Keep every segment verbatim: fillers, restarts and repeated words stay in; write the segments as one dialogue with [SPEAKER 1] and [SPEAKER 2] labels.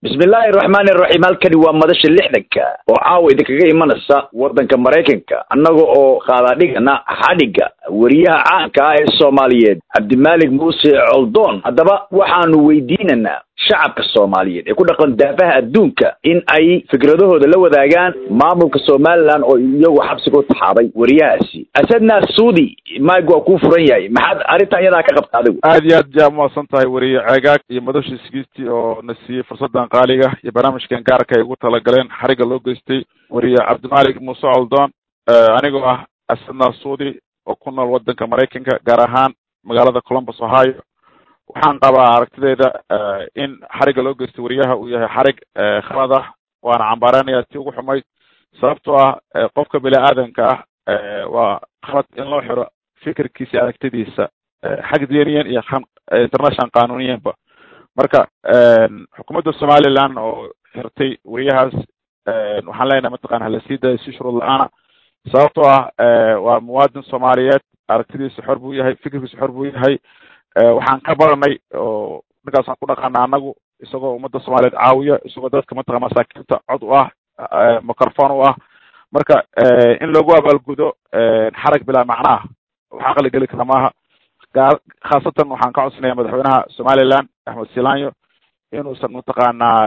[SPEAKER 1] بسم الله الرحمن الرحيم halkani waa madasha lixdanka oo caawa idinkaga imanaysa wadanka Mareykanka annaga oo qaada dhigana xadhiga wariyaha caanka ah ee Soomaaliyeed Cabdimaalik Muuse Coldoon hadaba waxaanu weydiinanaa shacabka Soomaaliyeed ee ku dhaqan daafaha adduunka in ay fikradahooda la wadaagaan maamulka Soomaaliland oo iyagu xabsiga u taxaabay wariyahaasi asadna Suudi maag waa ku furan yahay maxad arintan iyada ka qabta adigu
[SPEAKER 2] aad iyo aad jaamacsan tahay wariye ceegaag iyo madasha sigisti oo nasiib fursadan qaaliga iyo barnaamijkan gaarka ay ugu tala galeen xariga loo geystay wariye Cabdimaalik Muuse Coldoon anigoo ah asadna Suudi oo ku nool wadanka Mareykanka gaar ahaan magaalada Columbus Ohio waxaan qabaa aragtideeda in xariga loo geystay wariyaha uu yahay xarig khalad ah waana cambaaranayaa si ugu xumayd sababtoo ah qofka bini aadanka ah waa khalad in loo xiro fikirkiisa aragtidiisa xag diiniyan iyo international qaanuniyanba marka xukuumadda Somaliland oo xirtay wariyahaas waxaan leenahay mataqaan hala sii daayo si shuruud la'aan sababtoo ah waa muwaadin Soomaaliyeed aragtidiisa xor buu yahay fikirkiisa xor buu yahay waxaan ka baranay oo markaas aan ku dhaqanaa anagu isagoo ummadda Soomaaliyeed caawiya isagoo dadka mataqaan masaakiinta cod u ah mikrofon u ah marka in lagu abaalgudo xarag bilaa macnaa waxa qali gali kara maaha khaasatan waxaan ka codsanayaa madaxweynaha Somaliland Axmed Silaanyo inuusan mataqaanaa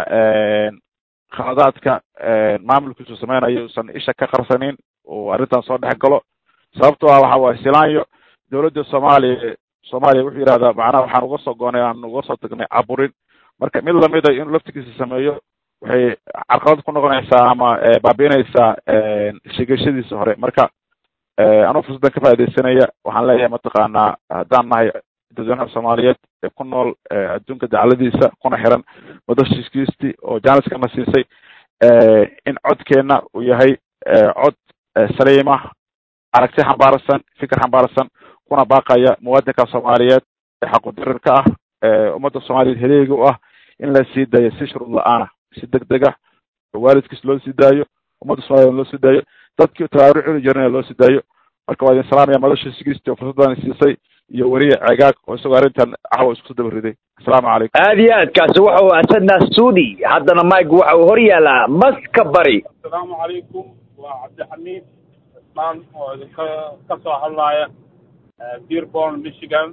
[SPEAKER 2] khaladaadka maamulkiisu sameynayo uusan isha ka qarsanin oo arrintan soo dhex galo sababtoo ah waxa waaye Silaanyo dowladda Soomaaliya Soomaaliya wuxuu yiraahdaa macnaha waxaan uga soo goonay aan uga soo tagnay caburin marka mid lamid ah in laftigiisa sameeyo waxay carqalad ku noqonaysaa ama baabiinaysaa shigashadiisa hore marka anoo fursadan ka faa'iideysanaya waxaan leeyahay mataqaanaa haddaan nahay dadweynaha Soomaaliyeed ee ku nool adduunka dacaladiisa kuna xiran madashiiskiistii oo jaaniskana siisay in codkeena uu yahay cod saliima aragti xambaarsan fikir xambaarsan kuna baaqaya muwaadinka Soomaaliyeed ee xaqu-dirirka ah ee ummadda Soomaaliyeed heleega u ah in la sii daayo si shuruud la'aan si degdeg ah waalidkiis loo sii daayo ummadda Soomaaliyeed loo sii daayo dadkii taariikhda jirnay loo sii daayo marka waa idin salaamaya madasha sigisti oo fursadan siisay iyo wariye ceegaag oo isagoo arrintan caawa isku daba riday assalaamu calaykum
[SPEAKER 1] aad iyo aad kaasi waxa uu asadna Suudi haddana maag waxa uu hor yaalaa maska bari
[SPEAKER 3] assalaamu calaykum waa Cabdixamiid ismaan oo ka ka soo hadlaya Dearborn Michigan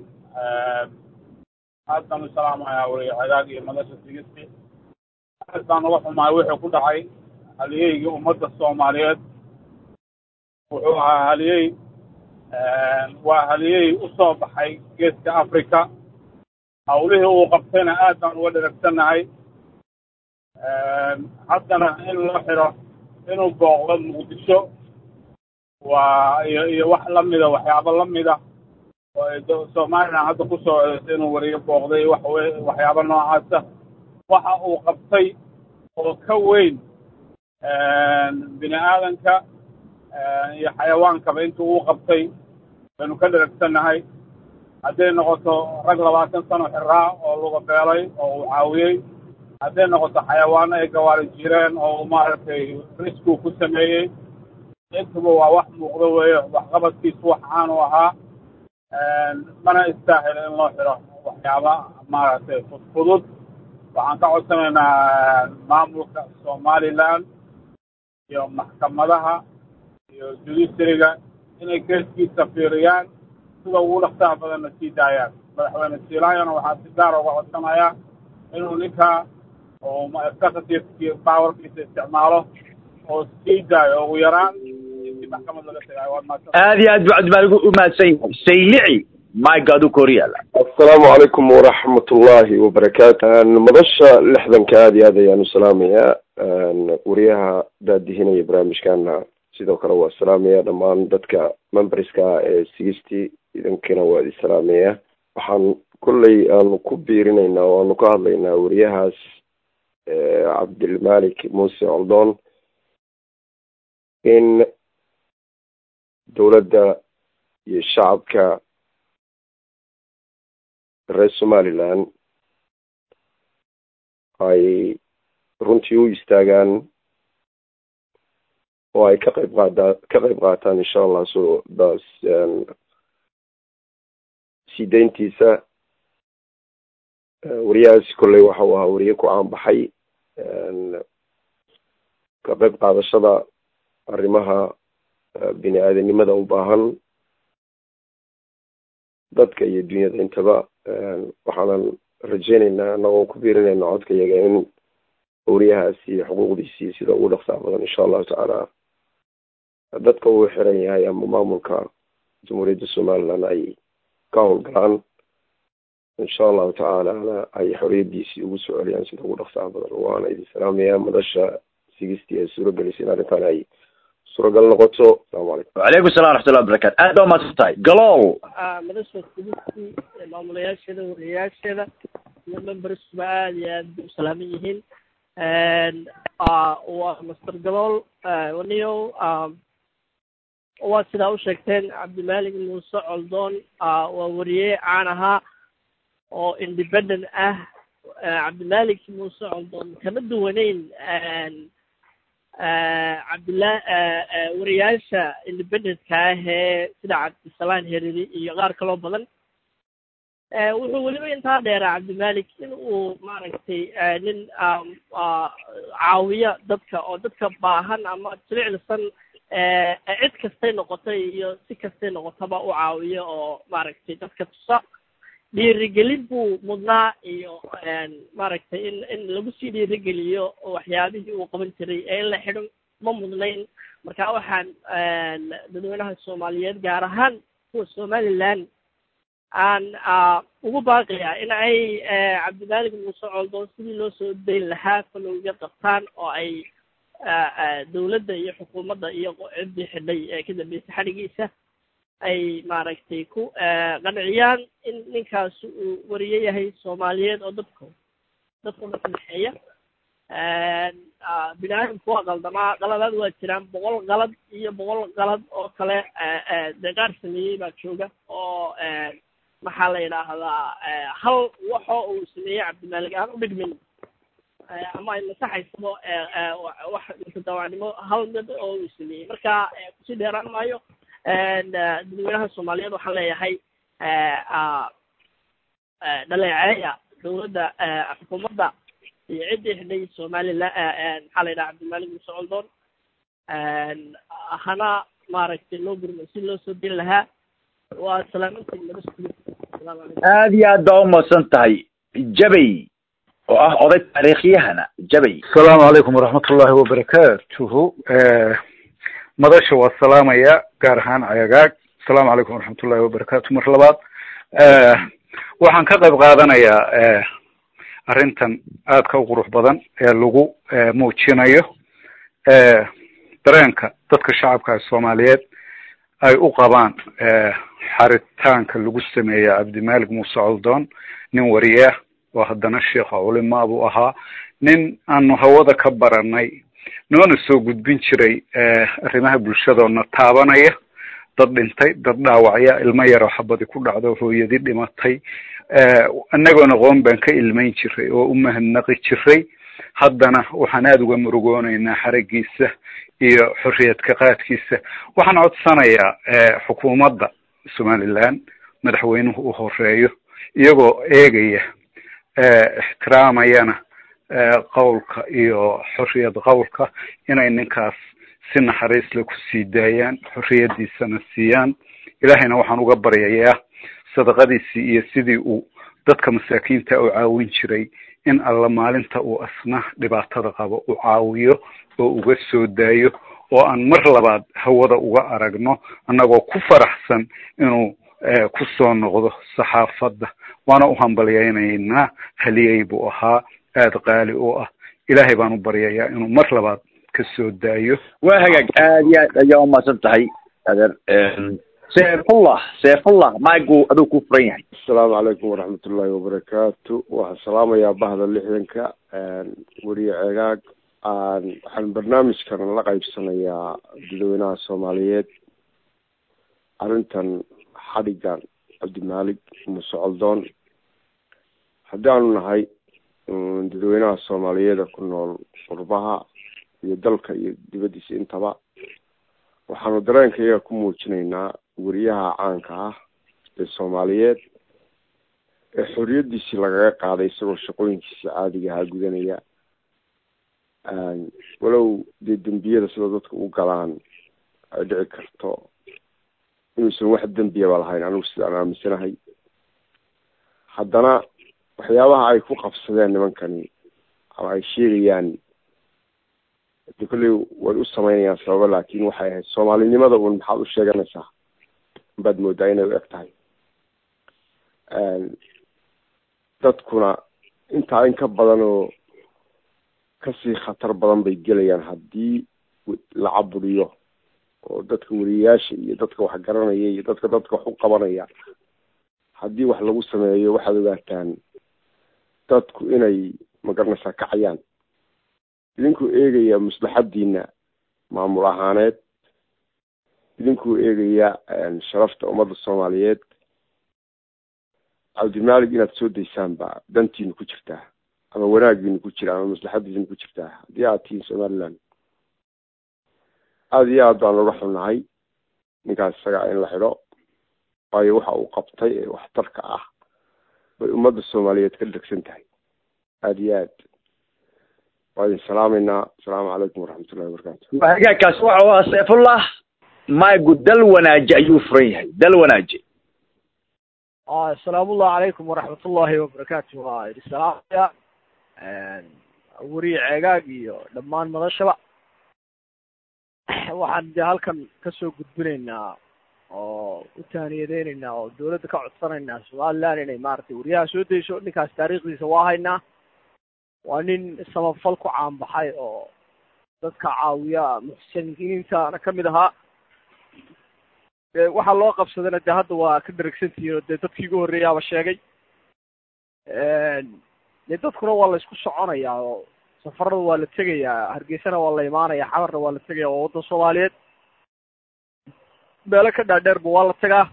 [SPEAKER 3] aad baan u salaamayaa wariye ceegaag iyo madasha sigisti aad baan uga xumaay wixii ku dhacay halyeeyga ummadda Soomaaliyeed wuxuu ahaa halyeey waa halyeey u soo baxay geeska Afrika hawlihii uu qabtayna aad baan uga dheregsanahay haddana in loo xiro inuu booqdo Muqdisho waa iyo iyo wax lamida waxyaabo lamida oo Soomaaliland hadda ku soo inuu wariyo booqday wax waxyaabo noocaasa waxa uu qabtay oo ka weyn bini aadanka iyo xayawaankaba intuu uu qabtay baynu ka dheregsanahay hadday noqoto rag labaatan sano xiraa oo laga beelay oo uu caawiyey hadday noqoto xayawaano ay gawaari jireen oo maaragtay risku ku sameeyey intuba waa wax muuqdo weeye waxqabadkiisu wax caan u ahaa mana istaahil in loo xiro waxyaaba maaragtay fudfudud waxaan ka codsanaynaa maamulka Somaliland iyo maxkamadaha iyo judiciaryga inay keeskiisa fiiriyaan sida ugu dhaqsaha badanna sii daayaan madaxweyne Silaanyona waxaa si gaar uga codsanayaa inuu ninka oo executive powerkiisa isticmaalo oo sii daayo ugu yaraan intii maxkamad laga tagayo waad mahadsan
[SPEAKER 1] aad iyo aad buu Cabdimaalik u mahadsan yahay saylici maagadu koriyala
[SPEAKER 4] assalaamu calaykum waraxmatullaahi wabarakaatu madasha lixdanka aad iyo aad ayaan u salaamayaa wariyaha daadihinaya barnaamijkana sidoo kale waa salaamaya dhammaan dadka memberska ee sigisti idankana waa idin salaamaya waxaan kulley aanu ku biirinaynaa oo aanu ka hadlaynaa wariyahaas Cabdimaalik Muuse Coldoon in dowladda iyo shacabka reer Somaliland ay runtii u istaagaan oo ay ka qayb qaadaan ka qayb qaataan insha Allah soo daas sideentiisa wariyahaas kolley waxa uu ahaa wariye ku caan baxay ka qayb qaadashada arrimaha bini aadanimada u baahan dadka iyo dunyada intaba. waxaanan rajeynaynaa anagoo ku biirinayna codka iyaga in wariyahaasi iyo xuquuqdiisii sida ugu dhaqsaa badan insha allahu tacaala dadka uu xiran yahay ama maamulka jamhuuriyadda somaliland ay ka howlgalaan insha allahu tacaalana ay xoriyadiisii ugu soo celiyaan sida ugu dhaqsaa badan. waana idin salaamayaa madasha sigistii ee suuragelisay in arrintan ay suuragal noqoto. asalaamu calaykum.
[SPEAKER 1] wacalaykum salam waraxmatullahi wabarakatu. aad baa mahadsan tahay galow.
[SPEAKER 5] madasha sigistii maamulayaasheeda wariyayaasheeda iyo membersba aad iyo aad u salaaman yihiin. waa master galool waniyow waa sidaa u sheegteen cabdimalik muuse coldoon waa wariye caan ahaa oo independent ah. cabdimalik muuse coldoon kama duwaneyn cabdillah wariyaasha independentka ah ee sida cabdisalaan heriri iyo qaar kaloo badan. wuxuu weliba intaa dheeraa cabdimalik in uu maaragtay nin caawiya dadka oo dadka baahan ama jiliclisan cid kastay noqotay iyo si kastay noqotaba u caawiyo oo maaragtay dadka tusa. dhiirigelin buu mudnaa iyo maaragtay in in lagu sii dhiirigeliyo waxyaabihii uu qaban jiray ee in la xidho ma mudnayn. marka waxaan dadweynaha soomaaliyeed gaar ahaan kuwa somaliland aan ugu baaqiyaa in ay cabdimalik muuse coldoon sidii loo soo dayn lahaa falowga qabtaan oo ay dawladda iyo xukuumadda iyo ciddii xidhay ee ka dambeysay xadhigiisa ay maaragtay ku qanciyaan in ninkaas uu wariye yahay soomaaliyeed oo dadka dadka dadka dhexeeya. bini aadamku waa qaldamaa, qaladaad waa jiraan, boqol qalad iyo boqol qalad oo kale dee qaar sameeyey baa jooga oo maxaa la yidhaahdaa hal waxoo uu sameeyey cabdimalik aan u dhigmin ama ay masaxaysabo wax mutadaawacnimo hal mid oo uu sameeyey. marka kusii dheeraan maayo. dadweynaha soomaaliyeed waxaan leeyahay dhaleeceeya dawladda xukuumadda iyo ciddii xidhay somaliland maxaa la yidhaha cabdimalik muuse coldoon hana maaragtay loo gurmay si loo soo din lahaa. waa salaamantiin madasku.
[SPEAKER 1] aad iyo aad baa umahadsan tahay jabay oo ah oday taariikhyahana. jabay.
[SPEAKER 6] asalaamu calaykum waraxmatullahi wabarakatuhu. madasha waa salaamaya gaar ahaan cayagaag. asalaamu calaykum waraxmatullahi wabarakatu. mar labaad waxaan ka qayb qaadanayaa arrintan aadka u qurux badan ee lagu muujinayo dareenka dadka shacabka soomaaliyeed ay u qabaan xaritaanka lagu sameeyey cabdimalik muuse coldoon. nin wariye oo haddana sheekha culimaa buu ahaa, nin aanu hawada ka baranay, noona soo gudbin jiray arrimaha bulshadoona taabanaya, dad dhintay, dad dhaawacya, ilmo yaroo xabadi ku dhacdo, hooyadii dhimatay, annagoona qoon baan ka ilmayn jiray oo u mahadnaqi jiray. haddana waxaan aada uga murugoonaynaa xaragiisa iyo xorriyad ka qaadkiisa. waxaan codsanayaa xukuumadda somaliland madaxweynuhu u horeeyo, iyagoo eegaya ixtiraamayana qowlka iyo xorriyad qowlka, inay ninkaas si naxariis leh ku sii daayaan, xorriyadiisana siiyaan. ilaahayna waxaan uga baryayaa sadaqadiisii iyo sidii uu dadka masaakiinta u caawin jiray in alla maalinta uu asna dhibaatada qabo u caawiyo oo uga soo daayo, oo aan mar labaad hawada uga aragno annagoo ku faraxsan inuu ku soo noqdo saxaafadda. waana u hambalyaynaynaa, haliyey buu ahaa, aada qaali u ah. ilaahay baan u baryayaa inuu mar labaad ka soo daayo.
[SPEAKER 1] waa hagaag, aad iyo aad ayaa umahadsan tahay adeer. seefullah seefullah maigu aduu ku furan yahay.
[SPEAKER 4] asalaamu calaykum waraxmatullaahi wabarakaatu. waxaan salaamayaa bahda lixdanka weriye cegaag. waxaan barnaamijkan la qaybsanayaa dadweynaha soomaaliyeed arrintan xadhigan cabdimalik muuse coldoon. haddii aanu nahay dadweynaha soomaaliyeeda ku nool qurbaha iyo dalka iyo dibaddiisa intaba, waxaanu dareenka iyaga ku muujinaynaa weriyaha caanka ah ee soomaaliyeed ee xorriyadiisii lagaga qaaday isagoo shaqooyinkiisa caadiga ahaa gudanaya, walow dee dembiyada sida dadka u galaan ay dhici karto inuusan wax dembiyaba lahayn anigu sidaan aaminsanahay haddana waxyaabaha ay ku qabsadeen nimankani ama ay sheegayaan de kolley way u samaynayaan sababo laakiin waxay ahayd soomaalinimada un maxaad u sheeganaysaa baad moodaa inay u eg tahay dadkuna intaa in ka badan oo kasii khatar badan bay gelayaan haddii la caburiyo oo dadka wariyayaasha iyo dadka wax garanaya iyo dadka dadka wax u qabanaya haddii wax lagu sameeyo waxaad ogaataan dadku inay magaranaysaa kacayaan idinkuu eegaya maslaxadiina maamul ahaaneed idinkuu eegaya sharafta ummadda soomaaliyeed cabdimaalig inaad soo daysaan baa dantiina ku jirtaa ama wanaagiina ku jira ama maslaxadiina ku jirtaa haddii aad tihiin somaliland aada iyo aad baan looga xunnahay ninkaas isagaa in la xidho waayo waxa uu qabtay ee waxtarka ah bay ummadda soomaaliyeed ka dhegsan tahay aada iyo aad waa idin salaameynaa asalaamu calaykum waraxmatullahi wabarakaatu
[SPEAKER 1] hagaagkaas waxa u ahaa sayfullah maygu dal wanaaji ayuu furan yahay dal wanaaji
[SPEAKER 5] asalaamu allahu calaykum waraxmatullahi wabarakaatu waa idin salaamaya weriye ceegaag iyo dhammaan madashaba waxaan dee halkan kasoo gudbinaynaa oo u taaniyadeynaynaa oo dawladda ka codsanaynaa somaliland inay maaragtay weriyaha soo dayso ninkaas taariikhdiisa waa haynaa waa nin samafal ku caanbaxay oo dadka caawiya muxsiniintana kamid ahaa waxaa loo qabsadana dee hadda waa ka dharagsantihiin oo dee dadkii ugu horreeyaaba sheegay dee dadkuna waa la isku soconayaa oo safarada waa la tegayaa hargeysana waa la imaanaya xamarna waa la tegaya waa waddan soomaaliyeed meelo ka dhaadheerba waa la tagaa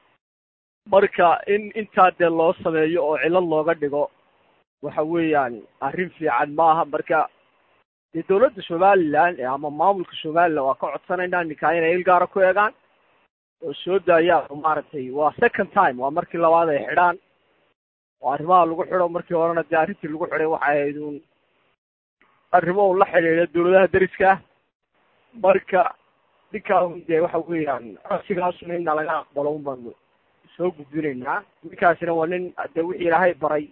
[SPEAKER 5] marka in intaa dee loo sameeyo oo cilad looga dhigo waxa weeyaan arrin fiican maaha marka dee dawladda somaliland ama maamulka somaliland waa ka codsanaynaa ninkaa inay il gaara ku eegaan oo soo daayaan maaragtay waa second time waa markii labaad ay xidhaan oo arrimaha lagu xidho markii horena dee arrintii lagu xidhay waxay ahayd uun arrimo un la xidhiidha dawladaha deriska ah marka ninkaa dee waxa weeyaan codsigaasuna inna laga aqbalo un baanu soo gudbinaynaa ninkaasina waa nin dee wixii ilaahay baray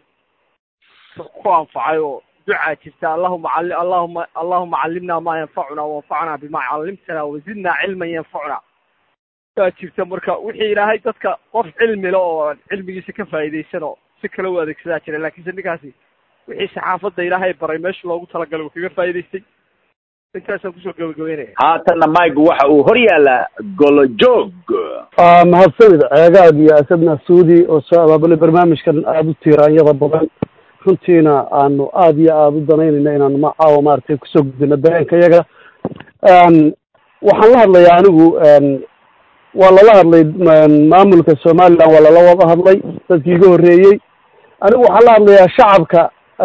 [SPEAKER 5] ku anfacay oo ducaa jirta allahuma cali allahuma allahuma callimnaa maa yanfacuna wanfacnaa bimaa callimtana wazidnaa cilman yanfacuna aa jirta marka wixii ilaahay dadka qof cilmi le oo cilmigiisa ka faa'iidaysan oo si kale u adeegsadaa jira laakiinse ninkaasi wixii saxaafadda ilaahay baray meesha loogu talagalay uu kaga faa'iidaystay intaasaan kusoo gabagabeynaya
[SPEAKER 1] haatanna maygu waxa uu hor yaalaa golojoog
[SPEAKER 7] mahadsanid ceegaag iyo asadna suudi oo soo abaabulay barnaamijkan aada u tiiraanyada badan runtiina aanu aada iyo aada u danaynayna inaanu ma caawa maaragtay kusoo gudbino dareenka iyaga waxaan la hadlayaa anigu waa lala hadlay maamulka somaliland waa lala wada hadlay dadkii iga horreeyey anigu waxaan la hadlayaa shacabka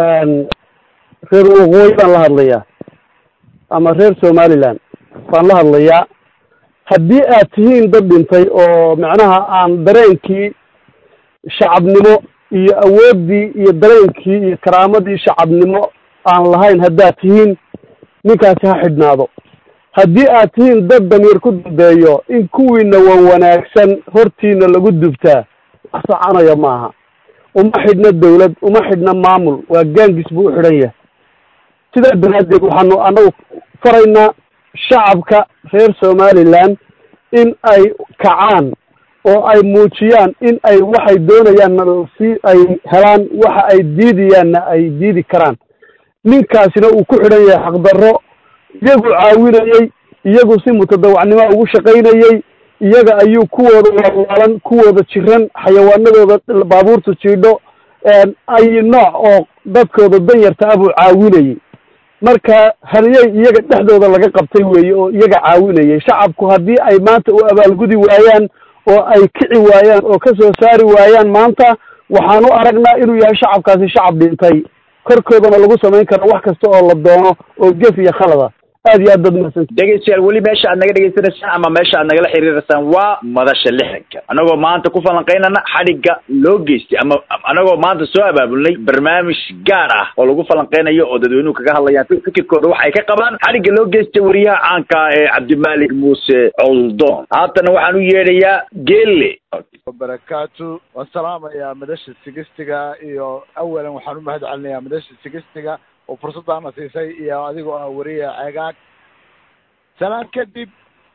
[SPEAKER 7] reer waqooyi baan la hadlayaa ama reer somaliland baan la hadlayaa haddii aad tihiin dad dhintay oo macnaha aan dareenkii shacabnimo iyo awooddii iyo dareenkii iyo karaamadii shacabnimo aan lahayn haddaad tihiin ninkaasi ha xidhnaado haddii aad tihiin dad damiir ku dambeeyo in kuwiina wan wanaagsan hortiina lagu dubtaa wax soconaya maaha uma xidhna dawlad uma xidhna maamul waa gaangis buu u xidhan yahay sidaa daraadeed waxaanu anagu faraynaa shacabka reer somaliland in ay kacaan oo ay muujiyaan in ay waxay doonayaan si ay helaan waxa ay diidayaanna ay diidi karaan ninkaasina uu ku xidhan yahay xaqdarro iyagu caawinayey iyagu si mutadawacnimo ugu shaqaynayey iyaga ayuu kuwooda walaalan kuwooda jiran xayawaanadooda baabuurta jiidho ay nooc oo dadkooda danyarta ah buu caawinayey marka haliyey iyaga dhexdooda laga qabtay weeye oo iyaga caawinayay shacabku haddii ay maanta u abaalgudi waayaan oo ay kici waayaan oo ka soo saari waayaan maanta waxaan u aragnaa inuu yahay shacabkaasi shacab dhintay korkoodana lagu samayn karo wax kasta oo la doono oo gef iyo khalada aad iyo aad baad mahadsantihiin
[SPEAKER 1] dhegeystayaal weli meesha aad naga dhegeysanaysaan ama meesha aad nagala xiriiraysaan waa madasha lixdanka anagoo maanta ku falanqaynana xadhigga loo geystay ama anagoo maanta soo abaabulnay barnaamij gaar ah oo lagu falanqaynayo oo dadweynuhu kaga hadlayaan fikirkooda waxa ay ka qabaan xadhigga loo geystay wariyaha caanka ah ee cabdimaalik muuse coldoon haatana waxaan u yeedhayaa geelle
[SPEAKER 8] barakaatu waan salaamayaa madasha sigistiga iyo awalan waxaan u mahad celinayaa madasha sigistiga oo fursaddaana siisay iyo adigoo ah wariya ceegaag salaan kadib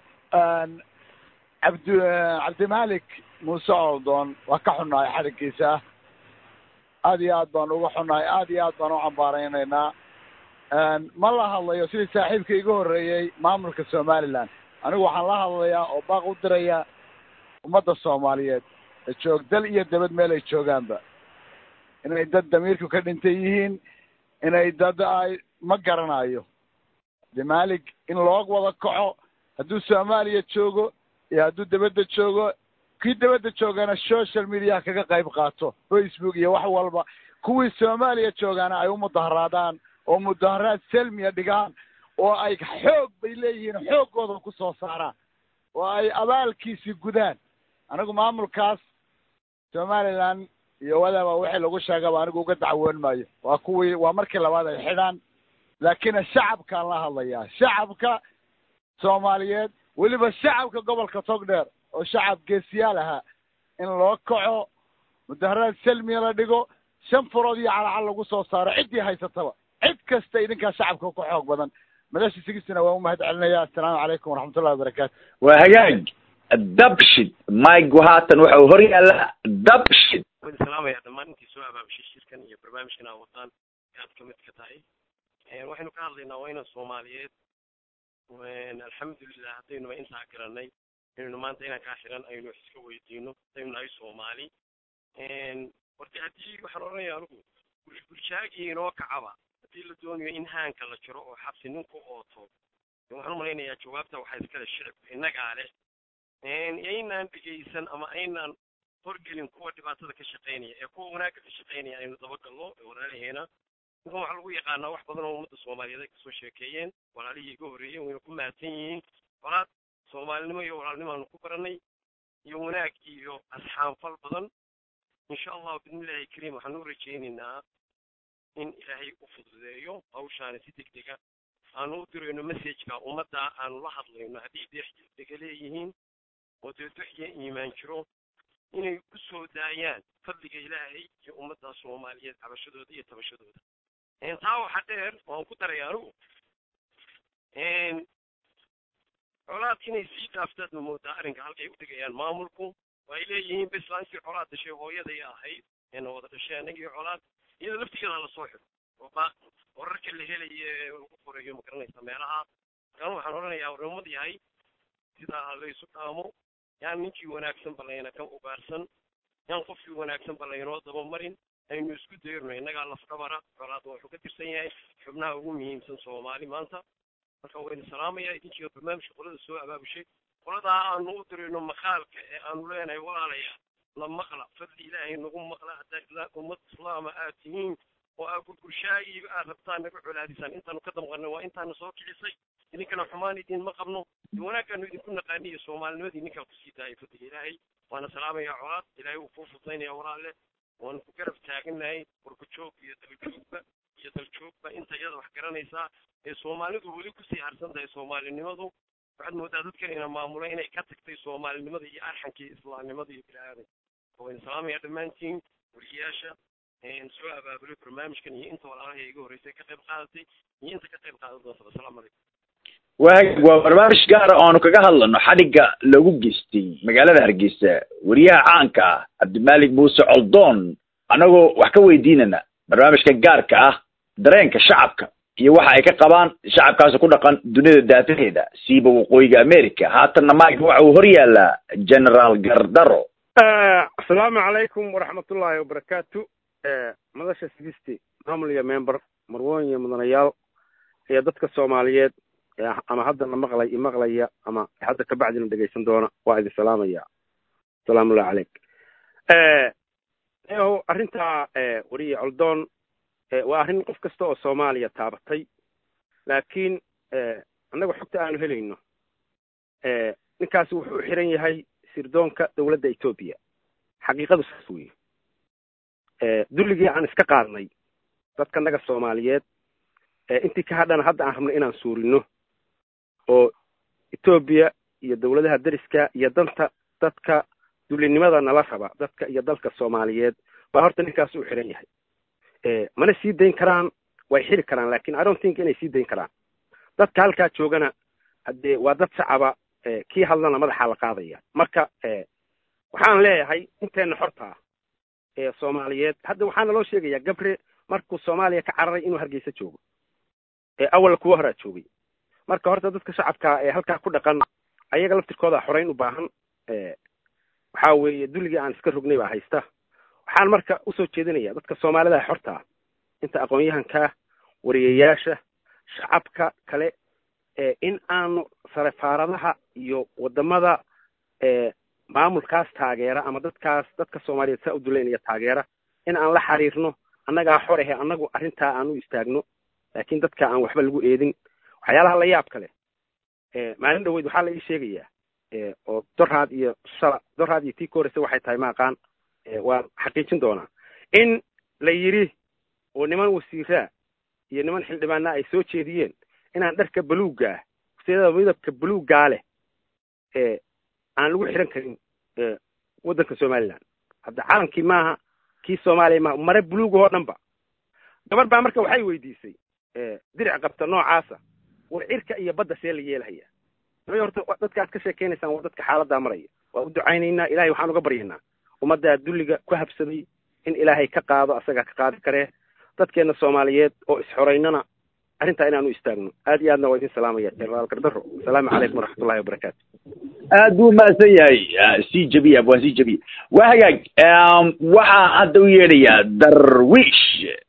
[SPEAKER 8] cabdi cabdimaalik muuse coldoon waa ka xunnahay xadhiggiisa aad iyo aad baan uga xunnahay aad iyo aad baan u cambaaraynaynaa ma la hadlayo sidii saaxiibka iga horreeyey maamulka somaliland anigu waxaan la hadlayaa oo baaq u diraya ummadda soomaaliyeed joog dal iyo dabad meel ay joogaanba inay dad damiirku ka dhintay yihiin inay dad ay ma garanayo cabdimaalik in loo wada kaco hadduu soomaaliya joogo iyo hadduu dabadda joogo kii dabadda joogana social media kaga qayb qaato facebook iyo wax walba kuwii soomaaliya joogaana ay u mudaharaadaan oo mudaharaad selmiya dhigaan oo ay xoog bay leeyihiin xooggooda ku soo saaraan oo ay abaalkiisii gudaan anigu maamulkaas somaliland iyo wadaba wixii lagu sheegaba anigu uga dacwoon maayo waa kuwii waa markii labaad ay xidhaan laakiin shacabkaan la hadlayaa shacabka soomaaliyeed weliba shacabka gobolka togdheer oo shacab geesiyaal ahaa in loo kaco mudaharaad selmiya la dhigo shan furood iyo calacal lagu soo saaro ciddii haysataba cid kasta idinkaa shacabka ku xoog badan madasha sigistina waan u mahad celinayaa assalaamu calaykum waraxmatullahi wabarakaatu
[SPEAKER 1] waa hagaag dabshid mike haatan waxa uu hor yaallaa dabshid
[SPEAKER 9] waan salaamayaa dhammaan intii soo abaabushay shirkan iyo barnaamijkan aa wadaan aad ka mid ka tahay waxaynu ka hadlaynaa waa inaan soomaaliyeed alxamdulilah haddaynuba intaa garanay inaynu maanta inaan kaa xiran aynu wax iska weydiino haddaynu nahay soomaali horta haddii waxaan odhanayaa anigu bulshaagii inoo kacaba haddii la doonayo in haanka la jiro oo xabsi ninku ooto waxaan u malaynayaa jawaabta waxaa iskale shicibka innagaa leh aynaan dhegaysan ama aynaan horgelin kuwa dhibaatada ka shaqaynaya ee kuwa wanaagga ka shaqaynaya aynu dabagalno ee walaalaheena ninkan waxaa lagu yaqaanaa wax badan oo ummadda soomaaliyeed ay kasoo sheekeeyeen walaalihii iga horreeyeen wayna ku mahadsan yihiin walaal soomaalinimo iyo walaalnimaanu ku baranay iyo wanaag iyo asxaanfal badan insha allahu bidnillahi kariim waxaan u rajaynaynaa in ilaahay u fududeeyo hawshaani si degdega aanu u dirayno messajka ummadda aanu la hadlayno haddii deexdega leeyihiin oo dee duxya iimaan jiro inay ku soo daayaan fadliga ilaahay iyo ummadda soomaaliyeed cabashadooda iyo tabashadooda taa waxa dheer waan ku daray anigu colaad inay sii dhaaftaad ma moodaa arrinka halkay u dhigayaan maamulku ay leeyihiin bislaankii colaad dhashay hooyaday ahayd eena wada dhashay annagii colaad iyada laftigeeda la soo xiro oo baaq wararka la helaye lagu qorayo ma garanaysa meelaha kan waxaan odhanayaa warnimad yahay sidaa laysu dhaamo yaan ninkii wanaagsan balayna ka ugaarsan yaan qofkii wanaagsan balaynoo daba marin aynu isku dayrno innagaa lafdhabara colaad wuxuu ka tirsan yahay xubnaha ugu muhiimsan soomaali maanta marka waynu salaamayaa idinkiiyo barnaamijka qolada soo abaabushay qoladaa aanu u dirayno maqaalka ee aanu leenahay walaalaya la maqla fadli ilaahay nagu maqla haddaa ummad islaama aad tihiin oo aa gurgurshaagiiba aad rabtaan naga colaadisaan intaanu ka damqanay waa intaanu soo kicisay idinkana xumaan idin ma qabno wanaaggaanu idinku naqaaniyo soomaalinimadii idinkaa kusii daayay fadliga ilaahay waana salaamayaa colaad ilaahay uu kuu fudaynaya walaale waanu ku garab taaganahay warkujoog iyo daljoogba iyo daljoogba inta iyada wax garanaysaa ee soomaalidu weli kusii harsan tahay soomaalinimadu waxaad moodaa dadkan ina maamula inay ka tagtay soomaalinimada iyo arxankii islaamnimada iyo bilaadan waynu salaamayaa dhammaantiin wariyayaasha soo abaabulay barnaamijkan iyo inta walaalaha iga horreysay ka qayb qaadatay iyo inta ka qayb qaadan doonta assalaamu calaykum
[SPEAKER 1] waa waa barnaamij gaara oo aanu kaga hadlano xadhigga lagu geystay magaalada hargeysa wariyaha caanka ah cabdimaalik muuse coldoon annagoo wax ka weydiinana barnaamijka gaarka ah dareenka shacabka iyo waxa ay ka qabaan shacabkaasi ku dhaqan dunida daafaheeda siiba waqooyiga america haatanna mike waxa uu hor yaallaa generaal gardaro
[SPEAKER 10] asalaamu calaykum waraxmatullaahi wabarakaatu madasha sigisti maamul iyo member marwoon iyo mudanayaal iyo dadka soomaaliyeed ama haddana maqlay imaqlaya ama hadda kabacdina dhegaysan doona waa idin salaamaya asalaamullahi calayk yaho arrintaa wariye coldoon waa arrin qof kasta oo soomaaliya taabatay laakiin annaga xogta aanu helayno ninkaasi wuxuu u xiran yahay sirdoonka dawladda etoobiya xaqiiqadu saas weeye dulligii aan iska qaadnay dadka naga soomaaliyeed intii ka hadhana hadda aan rabno inaan suurino oo etoobiya iyo dawladaha dariska iyo danta dadka dullinimada nala raba dadka iyo dalka soomaaliyeed baa horta ninkaasi u xiran yahay mana sii dayn karaan way xiri karaan laakiin I don't think inay sii dayn karaan dadka halkaa joogana haddee waa dad shacaba kii hadlana madaxaa la qaadaya marka waxaan leeyahay inteena xortaa ee soomaaliyeed hadda waxaana loo sheegayaa gabre markuu soomaaliya ka cararay inuu hargeysa joogo ee awal kuwa horaa joogay marka horta dadka shacabka ee halkaa ku dhaqan ayaga laftirkooda xoreyn u baahan waxaa weeye dulligii aan iska rognay baa haysta waxaan marka usoo jeedinayaa dadka soomaalida xortaa inta aqoon-yahanka wariyayaasha shacabka kale in aanu sarefaaradaha iyo wadamada maamulkaas taageera ama dadkaas dadka soomaaliyeed saa u duleynaya taageera in aan la xiriirno annagaa xor ahe annagu arrintaa aan u istaagno laakiin dadka aan waxba lagu eedin waxyaalaha la yaab kale maalin dhaweyd waxaa la ii sheegayaa oo doraad iyo shala doraad iyo tii ka horeysa waxay tahay ma aqaan waan xaqiijin doonaa in la yidhi oo niman wasiiraa iyo niman xildhibaana ay soo jeediyeen inaan dharka baluugga ah wasiirada midabka baluuggaa leh aan lagu xiran karin waddanka somaliland hadda calankii maaha kii soomaaliya maaha mare buluugahoo dhanba gabar baa marka waxay weydiisay diric qabta noocaasa war cirka iyo badda see la yeelahaya may horta dadka aad ka sheekeynaysaan waa dadka xaaladdaa maraya waa u ducaynaynaa ilahay waxaan uga baryaynaa ummaddaa dulliga ku habsaday in ilaahay ka qaado asagaa ka qaadi karee dadkeena soomaaliyeed oo isxoreynana arrintaa inaan u istaagno aad iyo aadna waa idin salaamaya jenaraal gardaro asalaamu calaykum waraxmatullahi wabarakaatu
[SPEAKER 1] aad buu mahadsan yahay sii jabiya waa sii jabiya waa hagaag waxaa hadda u yeedhayaa darwiish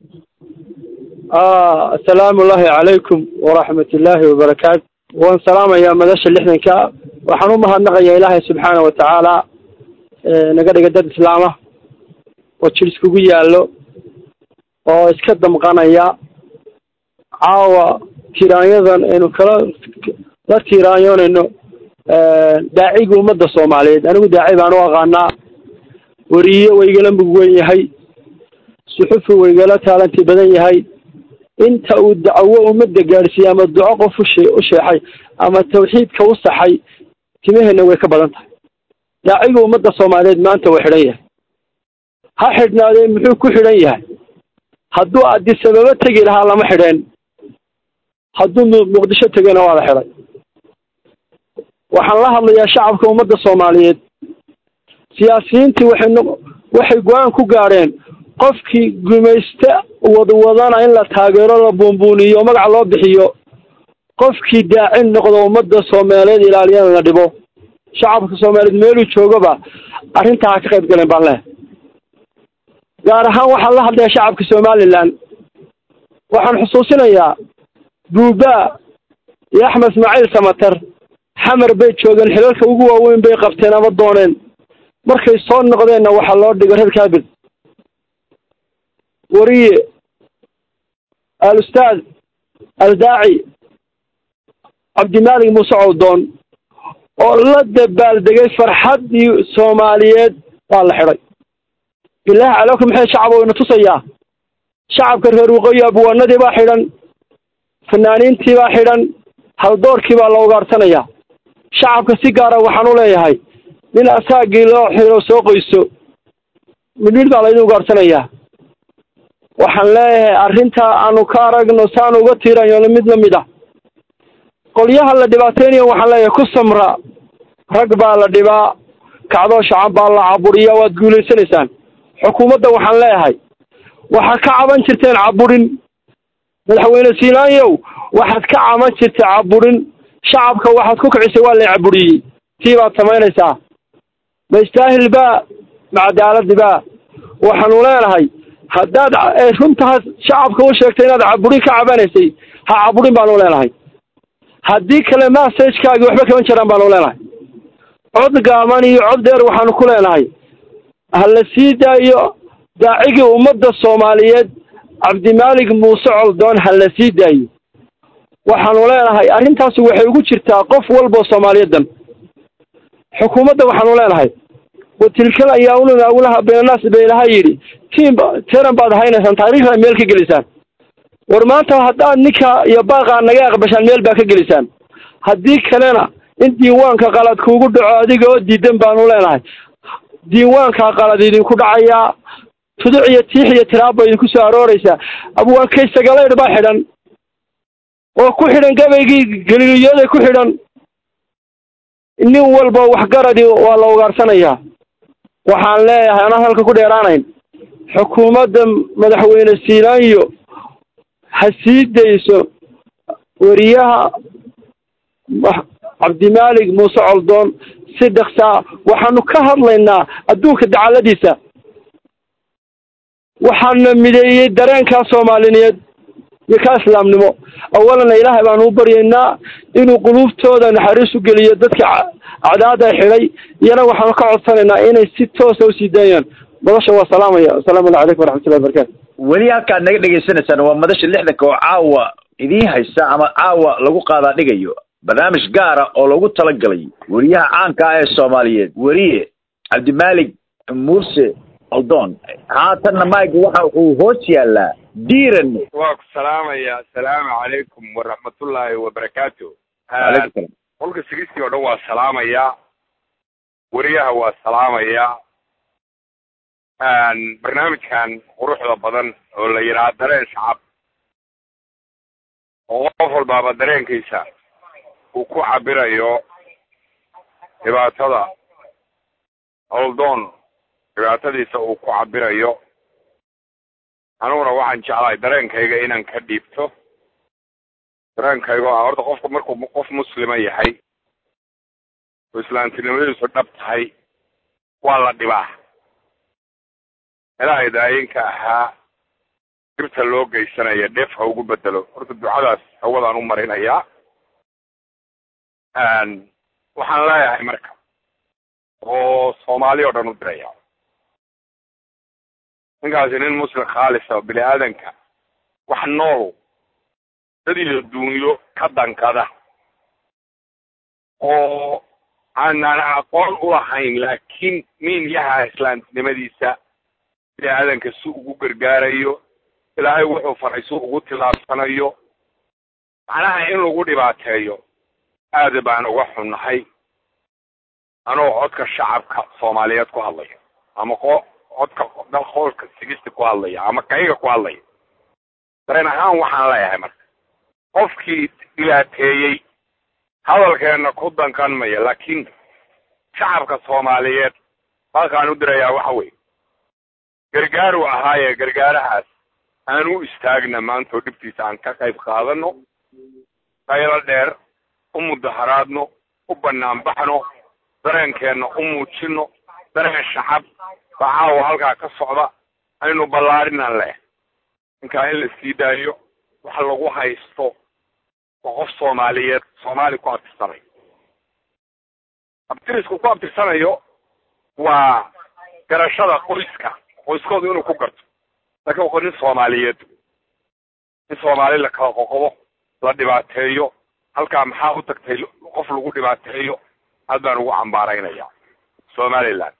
[SPEAKER 7] asalaamu llahi calaykum waraxmat illaahi wabarakaatu waan salaamayaa madasha lixdanka waxaan u mahadnaqayaa ilaahay subxaana watacaala naga dhiga dad islaama oo jir iskugu yaallo oo iska damqanaya caawa tiraanyadan aynu kala la tiraanyoonayno daaciga ummadda soomaaliyeed anigu daaci baan u aqaanaa wariye waygala mug weyn yahay suxufi waygala taalanti badan yahay inta uu dacwo ummadda gaadhsiiyey ama duco qof ushe u sheexay ama tawxiidka u saxay timaheenna way ka badan tahay daaciga ummadda soomaaliyeed maanta waa xidhan yahay ha xidhnaadee muxuu ku xidhan yahay hadduu adisababa tegi lahaa lama xidheen hadduu muqdisho tegena waa la xidhay waxaan la hadlayaa shacabka ummadda soomaaliyeed siyaasiyiintii waxay waxay go-aan ku gaadheen qofkii gumayste wadwadana in la taageero la buunbuuniyo magac loo bixiyo qofkii daacin noqdo ummadda soomaaliyeed ilaaliyana la dhibo shacabka soomaaliyeed meeluu joogaba arrintaa ha ka qayb galeen baan leh gaar ahaan waxaan la hadlayaa shacabka somaliland waxaan xusuusinayaa buubaa iyo axmed ismaaciil samatar xamar bay joogeen xilalka ugu waaweyn bay qabteen ama dooneen markay soo noqdeenna waxaa loo dhigay reer kaabid wariye al-ustaad al-daaci cabdimaalig muuse cowdoon oo la dabaaldegay farxaddii soomaaliyeed waa la xidhay bilaahi caleykum maxay shacab wayna tusayaa shacabka reer waqooyi abwaanadii baa xidhan fanaaniintii baa xidhan haldoorkii baa la ugaartanayaa shacabka si gaara waxaan u leeyahay nin asaagii loo xiro soo qoyso midhmidh baa laydin ugaartanayaa waxaan leeyahay arrintaa aanu ka aragno saanu uga tiiranyoono mid la mid ah qolyaha la dhibaateynayo waxaan leeyahay ku samra rag baa la dhibaa kacdoo shacab baa la caburiyaa waad guulaysanaysaan xukuumadda waxaan leeyahay waxaad ka caban jirteen caburin madaxweyne siilaanyow waxaad ka caban jirtay caburin shacabka waxaad ku kicisay waa la caburiyey tii baad samaynaysaa ma istaahil baa macadaaladi baa waxaanu leenahay haddaad runtaas shacabka u sheegtay inaad caburin ka cabanaysay ha caburin baanu leenahay haddii kale massagekaagii waxba kaban jiraan baanu leenahay cod gaaban iyo cod dheer waxaanu ku leenahay ha la sii daayo daacigii ummadda soomaaliyeed cabdimaalig muuse coldoon ha la sii daayo waxaanu leenahay arrintaasi waxay ugu jirtaa qof walboo soomaaliyadan xukuumadda waxaanu leenahay watilkal ayaamuna awlaha beenaas beelaha yidhi tiim tiran baad haynaysaan taariikhda meel ka gelisaan war maanta haddaad ninka iyo baaqaa naga aqbashaan meel baa ka gelisaan haddii kalena in diiwaanka qalad kuugu dhaco adiga oo diidan baanu leenahay diiwaankaa qalad idinku dhacayaa tuduc iyo tiix iyo tiraabba idinku soo arooraysaa abwaankaysagaleydh baa xidhan oo ku xidhan gabaygii galiliyooda ku xidhan nin walba waxgaradii waa la ugaarsanayaa waxaan leeyahay anaan halka ku dheeraanayn xukuumadda madaxweyne siilaanyo ha sii dayso wariyaha cabdimaalig muuse coldoon si dhaqsaa waxaanu ka hadlaynaa adduunka dacaladiisa waxaana mideeyey dareenkaa soomaalineed iyo ka islaamnimo awalana ilaahay baanu u baryaynaa inuu quluubtooda naxariis u geliyo dadka acdaada xidhay iyana waxaanu ka codsanaynaa inay si toosa usii daayaan madasha waa salaamaya asalaamu calaykum waraxmatullahi wabarakatu
[SPEAKER 1] weli halkaad naga dhegaysanaysaan waa madasha lixdanka oo caawa idiin haysa ama caawa lagu qaadaa dhigayo barnaamij gaara oo lagu talagalay weriyaha caanka ah ee soomaaliyeed weriye cabdimaalig muuse coldoon haatanna mayga waxa uu hoos yaallaa diiran
[SPEAKER 11] waa ku salaamaya assalaamu calaykum waraxmatullaahi wabarakaatu qolka sigistii oo dhan waa salaamaya weriyaha waa salaamaya barnaamijkan quruxda badan oo la yidhaha dareen shacab oo qof walbaaba dareenkiisa uu ku cabirayo dhibaatada coldoon dhibaatadiisa uu ku cabirayo aniguna waxaan jeclahay dareenkayga inaan ka dhiibto dareenkayga oo ah horta qofku markuu qof muslima yahay oo islaamtinimadiisu dhab tahay waa la dhibaa ilaahay daayinka ahaa dhibta loo geysanaya dheef ha ugu bedelo horta ducadaas hawadaan u marinayaa waxaan leeyahay marka oo soomaali oo dhan u diraya ninkaasi nin muslim khaalisa oo bini aadanka wax nool dad iyo duunyo ka dankada oo aanan aqoon u lahayn laakiin min yaha islaamnimadiisa bini aadanka si ugu gargaarayo ilaahay wuxuu faray si ugu tilaabsanayo macnaha in lagu dhibaateeyo aad baan uga xunnahay anoo codka shacabka soomaaliyeed ku hadlaya ama qo codka dalqoolka sigista ku hadlaya ama kayga ku hadlaya dareen ahaan waxaan leeyahay marka qofkii dhibaateeyey hadalkeena ku dankan maya laakiin shacabka soomaaliyeed halkaan u dirayaa waxa weeye gargaaru ahaaye gargaarahaas aan u istaagna maanta oo dhibtiisa aan ka qayb qaadano qaylo dheer u mudaharaadno u bannaan baxno dareenkeenna u muujino dareen shacab bacaawo halkaa ka socda aynu ballaarinaan leh ninkaa in la sii daayo waxa lagu haysto waa qof soomaaliyeed soomaali ku abtirsanayo abtirisku ku abtirsanayo waa garashada qoyska qoyskoodu inuu ku garto laakiin waa nin soomaaliyeed in soomaali la kala qoqobo la dhibaateeyo halkaa maxaa u tagtay qof lagu dhibaateeyo aad baan ugu cambaaraynaya somaliland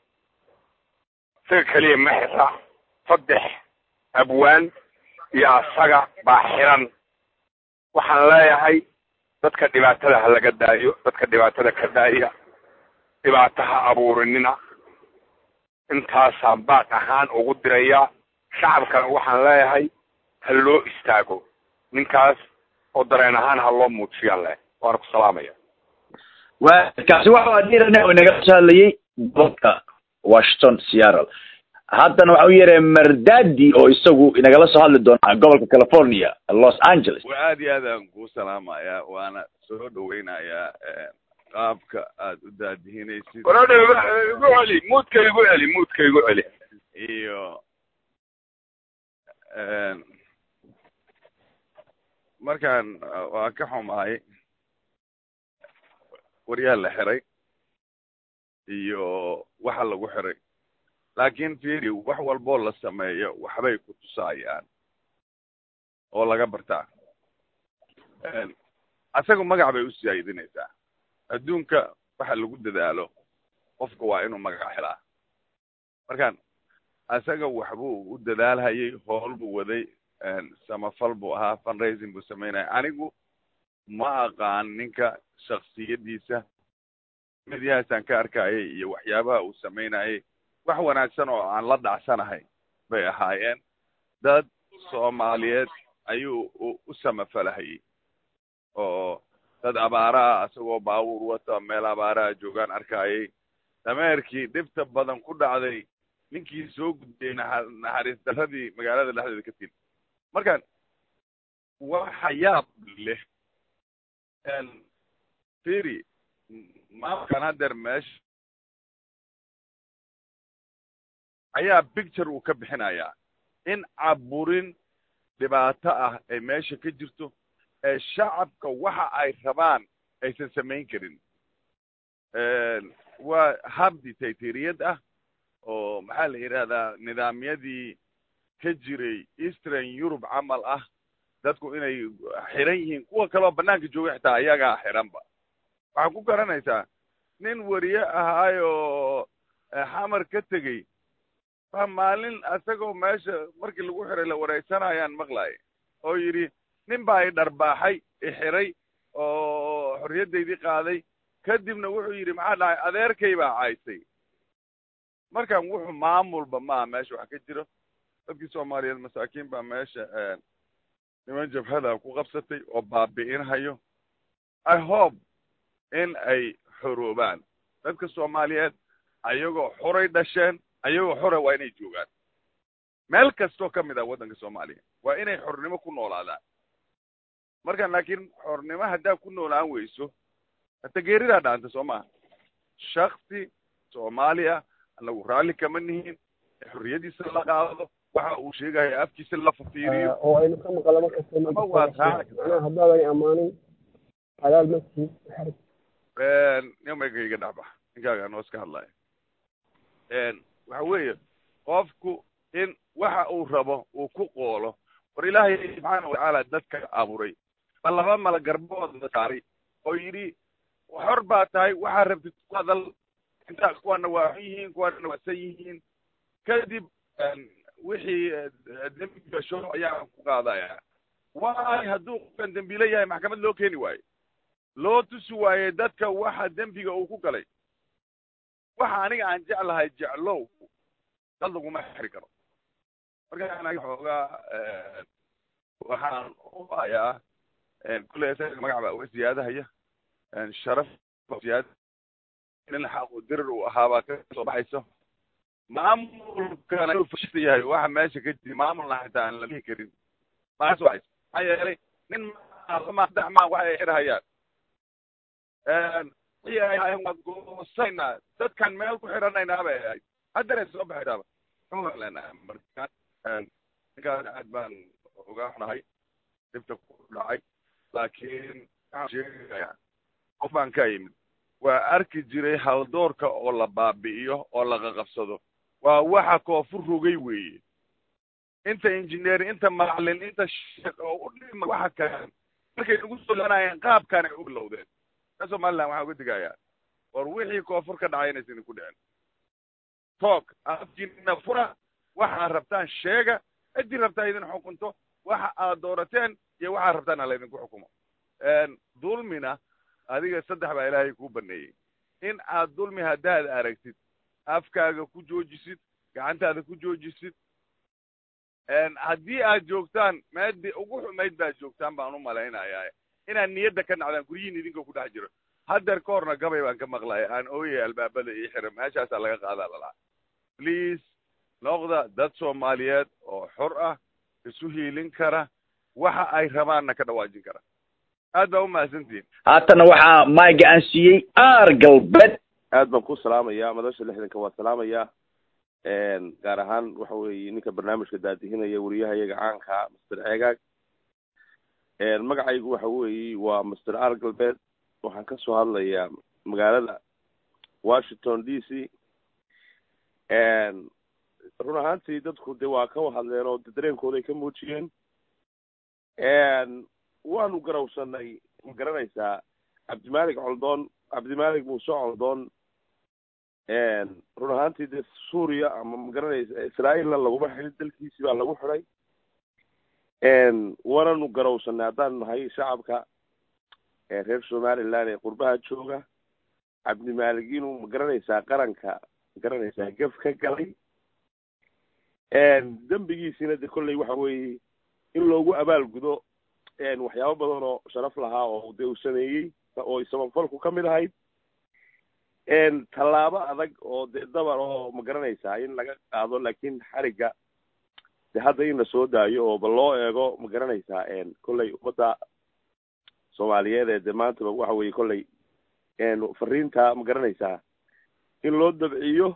[SPEAKER 11] isaga keliya ma xira saddex abwaan iyo asaga baa xiran waxaan leeyahay dadka dhibaatada ha laga daayo dadka dhibaatada ka daaya dhibaataha abuurinina intaasaan baaq ahaan ugu dirayaa shacabkana waxaan leeyahay ha loo istaago ninkaas oo dareen ahaan ha loo muujiyaan leh waana ku salaamaya
[SPEAKER 1] wa kaasi waxa adiirana oo inaga soo hadlayay gobolka Washington Seattle haddana waxa uu yaray Mardadi oo isagu inagala soo hadli doona gobolka California Los Angeles
[SPEAKER 12] waa aad iyo aad aan ku salaamaya waana soo dhaweynayaa qaabka aad u daadihinaysid
[SPEAKER 11] walaal igu celi moodka igu celi moodka igu celi
[SPEAKER 12] iyo markaan waa ka xumahay waryaal la xiray iyo waxa lagu xiray laakiin fiiri wax walboo la sameeyo waxbay ku tusaayaan oo laga bartaa asaga magac bay u siyaadinaysaa adduunka waxa lagu dadaalo qofka waa inuu magac helaa markaan asaga waxbuu u dadaalhayay howl buu waday samafal buu ahaa fundraising buu samaynaya anigu ma aqaan ninka shaksiyadiisa midyahaasaan ka arkayay iyo waxyaabaha uu samaynayay wax wanaagsan oo aan la dhacsanahay bay ahaayeen dad soomaaliyeed ayuu u samafalahayay oo dad abaaraha isagoo baabuur wata meel abaaraha joogaan arkayay dameerkii dhibta badan ku dhacday ninkii soo gudbiyey naxa naxariis darradii magaalada dhexdeeda ka timi markaan waxa yaab leh firi maamkan haddeer meesha ayaa picture uu ka bixinayaa in caburin dhibaato ah ay meesha ka jirto ee shacabka waxa ay rabaan aysan samayn karin waa hab dictatoriyad ah oo maxaa la yidhahdaa nidaamyadii ka jiray eastern europe camal ah dadku inay xiran yihiin kuwa kaleoo banaanka jooga xitaa ayagaa xiranba waxaa ku garanaysaa nin wariye ahaayoo xamar ka tegey waa maalin isagoo meesha markii lagu xiray la wareysanayaan maqlaay oo yidhi nin baa i dharbaaxay i xiray oo xorriyaddaydii qaaday kadibna wuxuu yidhi maxaa dhacay adeerkay baa caysay markaan wuxuu maamulba maaha meesha wax ka jiro dadkii soomaaliyeed masaakiin baa meesha niman jabhada ku qabsatay oo baabi'inhayo i hope in ay xoroobaan dadka soomaaliyeed ayagoo xoray dhasheen ayagoo xora waa inay joogaan meel kastoo ka mid ah waddanka soomaaliya waa inay xornimo ku noolaadaan markaan laakiin xornimo haddaa ku noolaan weyso hata geeridaa dhaanta soo maha shaksi soomaaliya anagu raalli kama nihin xorriyadiisa la qaado waxa uu sheegaya afkiisa la fafiiriyo
[SPEAKER 7] oo aynu ka maqla markasta
[SPEAKER 12] ama waad raaci
[SPEAKER 7] macnaha haddaadan amaanin halaal masjid xarig
[SPEAKER 12] nimankayga dhexbax ninkaaga noos ka hadlaya waxa weeye qofku in waxa uu rabo uu ku qoolo war ilaahay subxaana watacaala dadka abuuray ba laba mala garbooda saaray oo yidhi xor baa tahay waxaa rabtid ku hadal intaa kuwana waa xun yihiin kuwana waa san yihiin kadib wixii dembi gasho ayaa ku qaadaya waay hadduu qofkan dembiile yahay maxkamad loo keeni waayo loo tusi waaye dadka waxa dembiga uu ku galay waxa aniga aan jeclahay jeclow dad laguma xiri karo marka anaga xoogaa waxaan u hayaa kulley isaga magac baa uga siyaadahaya sharaf siyaad in xaqu dirir uu ahaabaa ka soo baxayso maamulkana inuu fashista yahay waxa meesha ka jiri maamulna xitaa aan la dhihi karin maas waxays maxaa yeelay nin ma saddex maa waxa ay xirhayaan wixii ay ahayn waad goosaynaa dadkan meel ku xiranaynaa bay ahayd haddana soo baxaysaaba xuma leenahay marka ninkaan aad baan uga xunahay dhibta ku dhacay laakiin waxaan sheegayaa qof baan ka yimid waa arki jiray haldoorka oo la baabi'iyo oo la qaqabsado waa waxa koonfur rogay weeye inta engineer inta macalin inta sheekh oo u dhima waxa kale markay nagu soo leanayeen qaabkaan ay u bilowdeen ka somaliland waxaan uga digayaa war wixii koonfur ka dhacay inaysan ku dhicin toog afkiina fura waxaad rabtaan sheega ciddii rabtaa idin xukunto waxa aad doorateen iyo waxaad rabtaan ha laydinku xukumo dulmina adiga saddex baa ilaahay kuu baneeyey in aad dulmi haddaad aragtid afkaaga ku joojisid gacantaada ku joojisid haddii aad joogtaan meedi ugu xumayd baad joogtaan baan u malaynayaa inaad niyadda ka nacdaan guryihiin idinka ku dhex jiro haddeer ka horna gabay baan ka maqlaya aan ooyay albaabada io xira meeshaasaa laga qaadaa lalaa please noqda dad soomaaliyeed oo xor ah isu hiilin kara waxa ay rabaanna ka dhawaajin kara aad baa umahadsantihin
[SPEAKER 1] haatana waxaa mayga aan siiyey aar galbeed
[SPEAKER 13] aad baan ku salaamaya madasha lixdanka waa salaamaya gaar ahaan waxa weeye ninka barnaamijka daadihinaya wariyaha iyaga caanka master ceegaag magacaygu waxa weeye waa master aar galbeed waxaan kasoo hadlayaa magaalada washington d c run ahaantii dadku de waa ka hadleen oo dareenkooda ay ka muujiyeen waanu garawsanay ma garanaysaa cabdimaalik coldoon cabdimaalik muuse coldoon run ahaantii dee suuriya ama ma garanaysa israa'iilna laguma xidhin dalkiisii baa lagu xidhay waananu garowsanay haddaan nahay shacabka reer somaliland ee qurbaha jooga cabdimaalik inuu ma garanaysaa qaranka ma garanaysaa gaf ka galay dembigiisina de kolley waxa weeye in loogu abaalgudo waxyaabo badan oo sharaf lahaa oo dee uu sameeyey oo isababfalku ka mid ahayd tallaabo adag oo dee dabar oo ma garanaysaa in laga qaado laakiin xarigga de hadda in la soo daayo oo ba loo eego ma garanaysaa kolley ummadda soomaaliyeed ee de maantaba waxa weeye kolley fariinta ma garanaysaa in loo dabciyo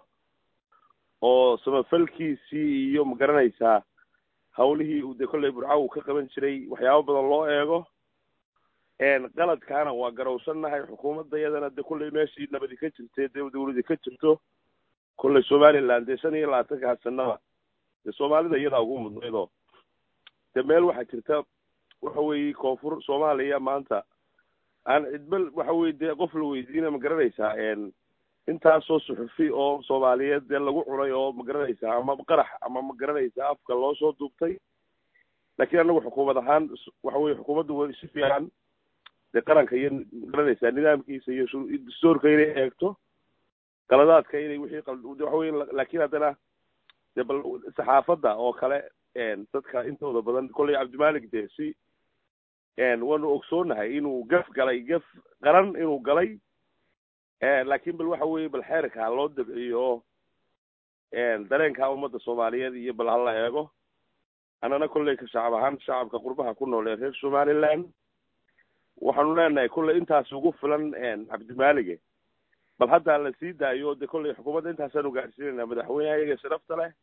[SPEAKER 13] oo samafalkiisii iyo ma garanaysaa hawlihii uu de kolley burca uu ka qaban jiray waxyaabo badan loo eego qaladkaana waa garowsannahay xukuumadda iyadana de kolley meeshii nabadi ka jirtay dee dawladi ka jirto kolley somaliland dee shan iyo labaatankaa sanaba dee soomaalida iyadaa ugu mudnaydoo de meel waxaa jirta waxa weeye koonfur soomaaliya maanta aan cidbal waxa weye dee qof la weydiina ma garanaysaa intaasoo suxufi oo soomaaliyeed dee lagu cunay oo ma garanaysaa ama qarax ama ma garanaysaa afka loo soo duubtay laakiin anagu xukuumad ahaan waxa weye xukuumadda way si fiican dee qaranka iyo ma garanaysaa nidaamkiisa iyo dastuurka inay eegto qaladaadka inay wixii waxa weye laakiin haddana dee bal saxaafadda oo kale dadka intooda badan kolley cabdimaalik dee si waanu ogsoonahay inuu gaf galay gaf qaran inuu galay laakiin bal waxa weeye bal xeerka loo dabciyo oo dareenka ummadda soomaaliyeed iyo bal hala eego annana kolley ka shacab ahaan shacabka qurbaha ku nool ee reer somaliland waxaanu leenahay kolley intaas ugu filan cabdimaalige bal hadda la sii daayo de kolley xukuumadda intaasaanu gaadhsiinayna madaxweyneha iyaga sharafta leh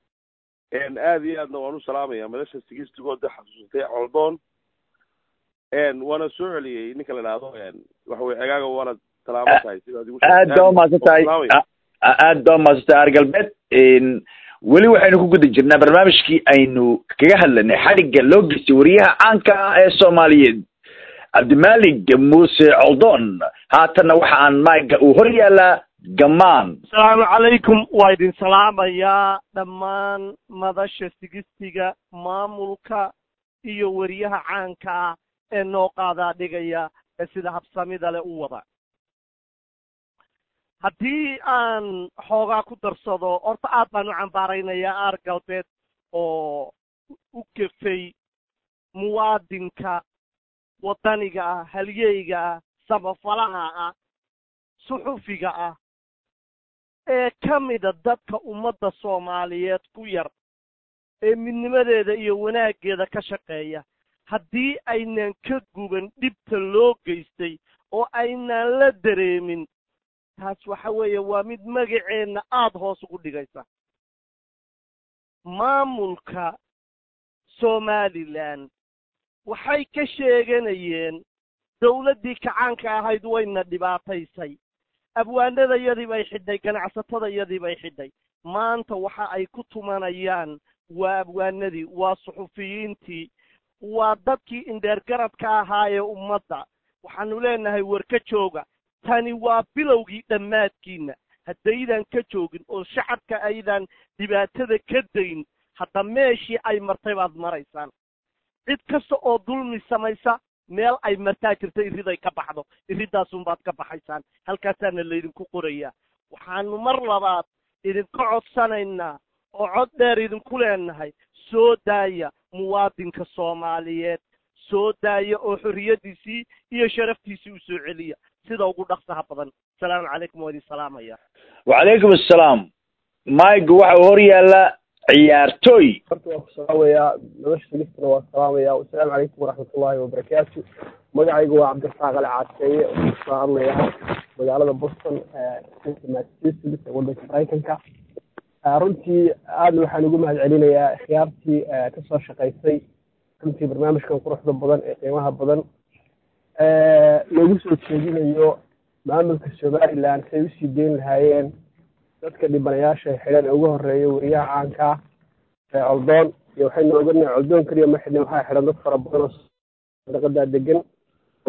[SPEAKER 13] aada iyo aadna waan u salaamaya madasha sigiistigooda xasuusatay coldoon waana soo celiyey ninka la idhaahdo waxa weye cegaaga waana talaamo tahay
[SPEAKER 1] aad baa umahadsan tahay aad baa umahadsan tahay argalbeed weli waxaynu ku guda jirnaa barnaamijkii aynu kaga hadlanay xadhigga loo geystay wariyaha caanka ah ee soomaaliyeed cabdimaalik muuse coldoon haatanna waxa aan maaga uu hor yaalaa gamaan
[SPEAKER 5] asalaamu calaykum waa idin salaamayaa dhammaan madasha sigistiga maamulka iyo wariyaha caanka ah ee noo qaadaa dhigaya ee sida habsamida leh u wada haddii aan xoogaa ku darsado horta aad baan u cambaaraynayaa aar galbeed oo u gefay muwaadinka waddaniga ah halyeyga ah samafalaha ah suxufiga ah ee ka mida dadka ummadda soomaaliyeed ku yar ee midnimadeeda iyo wanaaggeeda ka shaqeeya haddii aynan ka guban dhibta loo geystay oo aynaan la dareemin taas waxa weeye waa mid magaceenna aada hoos ugu dhigaysa maamulka somaliland waxay ka sheeganayeen dawladdii kacaanka ahayd wayna dhibaataysay abwaanadayadii bay xidhay ganacsatadayadii bay xidhay maanta waxa ay ku tumanayaan waa abwaanadii waa suxufiyiintii waa dadkii indheergaradka ahaa ee ummadda waxaanu leenahay war ka jooga tani waa bilowgii dhammaadkiina haddaydan ka joogin oo shacabka aydan dhibaatada ka dayn hadda meeshii ay martay baad maraysaan cid kasta oo dulmi samaysa meel ay martaa jirta iriday ka baxdo iridaasunbaad ka baxaysaan halkaasaana laydinku qorayaa waxaanu mar labaad idinka codsanaynaa oo cod dheer idinku leenahay soo daaya muwaadinka soomaaliyeed soo daaya oo xorriyadiisii iyo sharaftiisii u soo celiya sida ugu dhaqsaha badan asalaamu calaykum waa idin salaamaya
[SPEAKER 1] wacalaykum assalaam maygu waxa uu hor yaallaa ciyaartooy
[SPEAKER 7] horta waa ku salaamayaa nolosha sigistana waa salaamaya wasalaamu calaykum waraxmatullaahi wabarakaatu magacaygu waa cabdirasaaq ali caaseeye oo kasoo hadlaya magaalada boston massachusetts ee waddanka maraykanka runtii aadna waxaan ugu mahad celinayaa khiyaartii kasoo shaqaysay runtii barnaamijkan quruxda badan ee qiimaha badan loogu soo jeedinayo maamulka somaliland say usii deyn lahaayeen dadka dhibanayaasha xidhan ee ugu horeeya wariyaha caanka ee coldoon iyo waxaynu oganahay coldoon keliya ma xidhin waxaa xidhan dad fara badan oo sadaqadaa degan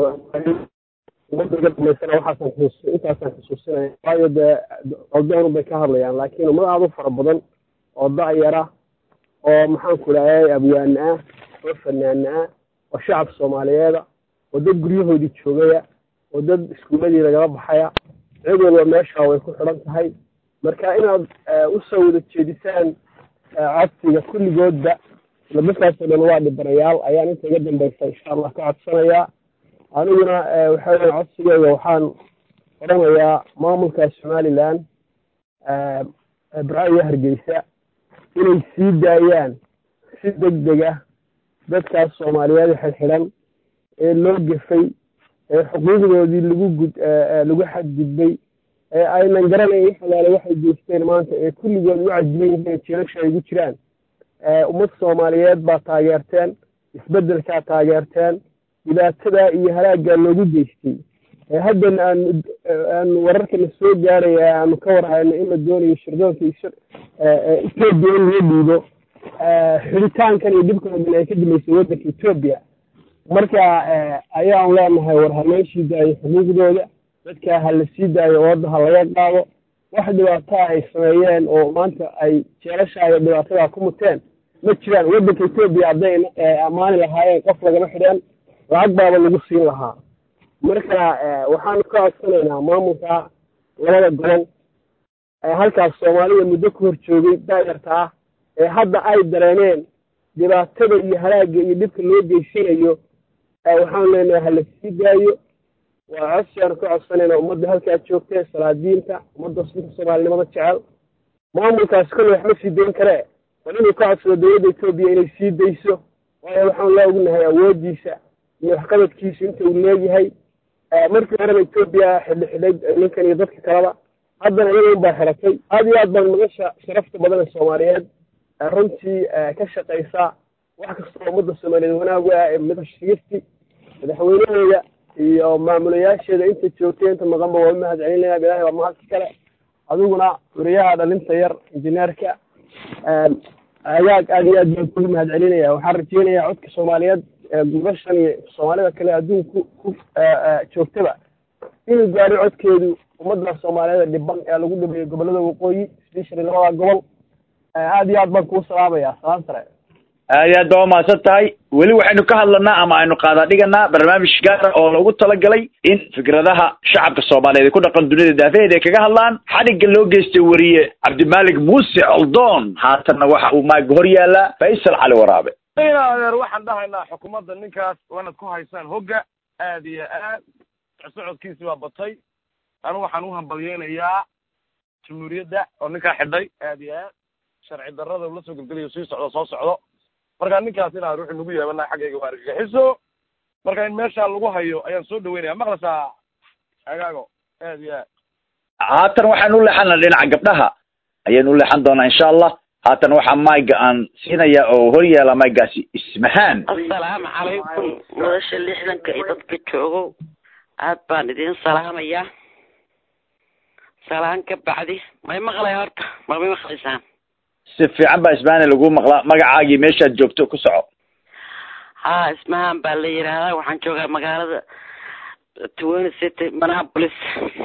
[SPEAKER 7] ummadda dhamaysana waxaasan xusuus intaasaan xusuusinaya waayo dee coldoon bay ka hadlayaan laakiin ummad aada u fara badan oo da-yara oo maxaan ku idhahday abwaane ah oo fanaane ah oo shacab soomaaliyeeda oo dad guryahoodii joogaya oo dad iskuuladii lagala baxaya cid walba meesha way ku xidhan tahay marka inaad usoo wada jeedisaan codsiga kulligoodba isla dadkaasoo dhan waa dhibanayaal ayaan inta iga dambaysa insha allah ka codsanayaa aniguna waxa weya codsigeyga waxaan odhanayaa maamulka somaliland burco iyo hargeysa inay sii daayaan si deg deg ah dadkaas soomaaliyeed xidxidhan ee loo gefay ee xuquuqdoodii lagu gud lagu xadgudbay ee aynan garanayn wax alaale waxay geysteen maanta ee kulligood u cajiban yihiin jeelasha ay ugu jiraan ummad soomaaliyeed baa taageerteen isbeddelkaa taageerteen dhibaatada iyo halaaggaa loogu geystay haddana aan aanu wararkana soo gaaraya aanu ka warhayno in la doonayo shirdoonka etoobiya in loo dhiibo xidhitaankan iyo dhibkoodan ay ka dimaysay waddanka etoobiya marka ayaan leenahay war ha loo sii daayo xuquuqdooda dadkaa ha la sii daayo wadda ha laga qaado wax dhibaataa ay sameeyeen oo maanta ay jeelashaa iyo dhibaatadaa ku muteen ma jiraan waddanka etoobiya hadday ammaani lahaayeen qof lagama xidheen lacag baaba lagu siin lahaa marka waxaanu ka codsanaynaa maamulka labada gobol halkaas soomaalida muddo ku hor joogay daayarta ah ee hadda ay dareeneen dhibaatada iyo halaagga iyo dhibka loo geysanayo waxaanu leenahay hala sii daayo waa codsi aanu ka codsanaynaa ummadda halkaa joogtee salaadiinta ummadda sunka soomaalinimada jecel maamulkaas kolle waxma sii dayn karee bal inuu ka codsado dowladda etoobiya inay sii dayso waayo waxaanu la ognahay awooddiisa iyo waxqabadkiisu inta uu leeyahay markii horeba etoobiya xidhi xidhay ninkan iyo dadka kaleba haddana iyaga un baa xiratay aada iyo aad baan magasha sharafta badan ee soomaaliyeed runtii ka shaqaysa wax kastoo ummadda soomaaliyeed wanaagu ah ee madaxa shigifti madaxweynaheeda iyo maamulayaasheeda inta joogtay inta maqanba waa mahad celinaya ilaahay waa mahadka kale adiguna wariyaha dhalinta yar injineerka agaag aada iyo aad baan kugu mahad celinaya waxaan rajeynayaa codka soomaaliyeed gubashan iyo soomaalida kale adduunka ku joogtaba inuu gaadho codkeedu ummadda soomaaliyeed dhiban ee lagu dhameeyo gobollada waqooyi especially labada gobol aada iyo aad baan kuu salaamayaa salaan sare
[SPEAKER 1] aad iyo aad baa umahadsan tahay weli waxaynu ka hadlanaa ama aynu qaadaa dhiganaa barnaamij gaara oo loogu talagalay in fikradaha shacabka soomaaliyeed ee ku dhaqan dunida daafaheeda ay kaga hadlaan xadhigga loo geystay wariye cabdimaalik muuse coldoon haatanna waxa uu maag hor yaallaa faysal cali waraabe
[SPEAKER 8] adeer waxaan dhahaynaa xukuumadda ninkaas waanad ku haysaan hogga aad iyo aad socodkiisi baa batay anu waxaan u hambalyeynayaa jamhuuriyadda oo ninkaa xidhay aad iyo aad sharci darrada ula soo gelgelayo sii socdo soo socdo marka ninkaas inaan ruuxi nagu yeebanaa xaggayga waa argagixiso marka in meeshaa lagu hayo ayaan soo dhaweynaya maqlasaa agaago aad iyo aad
[SPEAKER 1] haatan waxaan u leexana dhinaca gabdhaha ayaynu u leexan doonaa insha allah haatan waxaa mayga aan siinaya oo hor yaala maygaasi ismahaan
[SPEAKER 14] assalaamu calaykum madasha lixdanka iyo dadka joogo aad baan idin salaamayaa salaan ka bacdi may maqlay horta ma may maqlaysaan
[SPEAKER 1] si fiican baa ismahaan lagu maqlaa magacaagii meeshaad joogto ku soco
[SPEAKER 14] ha ismahaan baa la yidhaahdaa waxaan joogaa magaalada twenty city Minneapolis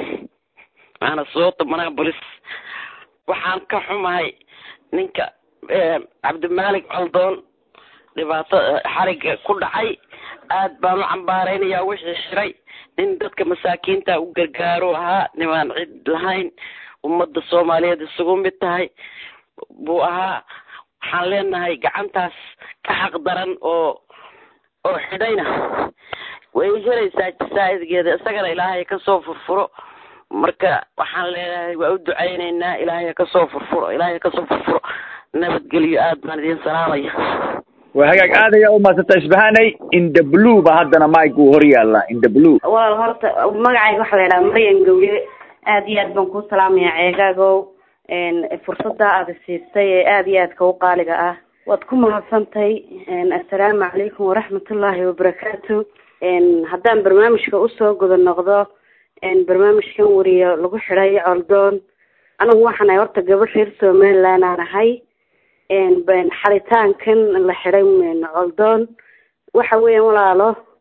[SPEAKER 14] maana soota Minneapolis waxaan ka xumahay ninka cabdimaalik coldoon dhibaato xariga ku dhacay aad baan u cambaaraynayaa wixii xiray nin dadka masaakiinta u gargaaro ahaa nimaan cid lahayn ummadda soomaaliyeed isugu mid tahay buu ahaa waxaan leenahay gacantaas ka xaq daran oo oo xidhayna way helaysaa jasaa'idgeeda isagana ilaahay ka soo furfuro marka waxaan leenahay waa u ducaynaynaa ilaahay ka soo furfuro ilaahay ka soo furfuro nabadgelyo aad baan idin salaamaya
[SPEAKER 1] waa hagaag aad ayaa u mahadsanta isbahanay in the blue ba haddana mike uu hor yaallaa in the blue
[SPEAKER 15] walaal horta magacayga waxaa la yidhaha maryan gawle aad iyo aad baan kuu salaamaya ceegaagow fursadda aada siistay ee aada iyo aadka u qaaliga ah waad ku mahadsantahay assalaamu calaykum waraxmatullaahi wabarakaatu haddaan barnaamijka usoo guda noqdo barnaamijkan wariyo lagu xidhay coldoon anigu waxaan ahay horta gabadh reer somaliland aan ahay xalitaankan la xidhay coldoon waxa weeyaan walaalo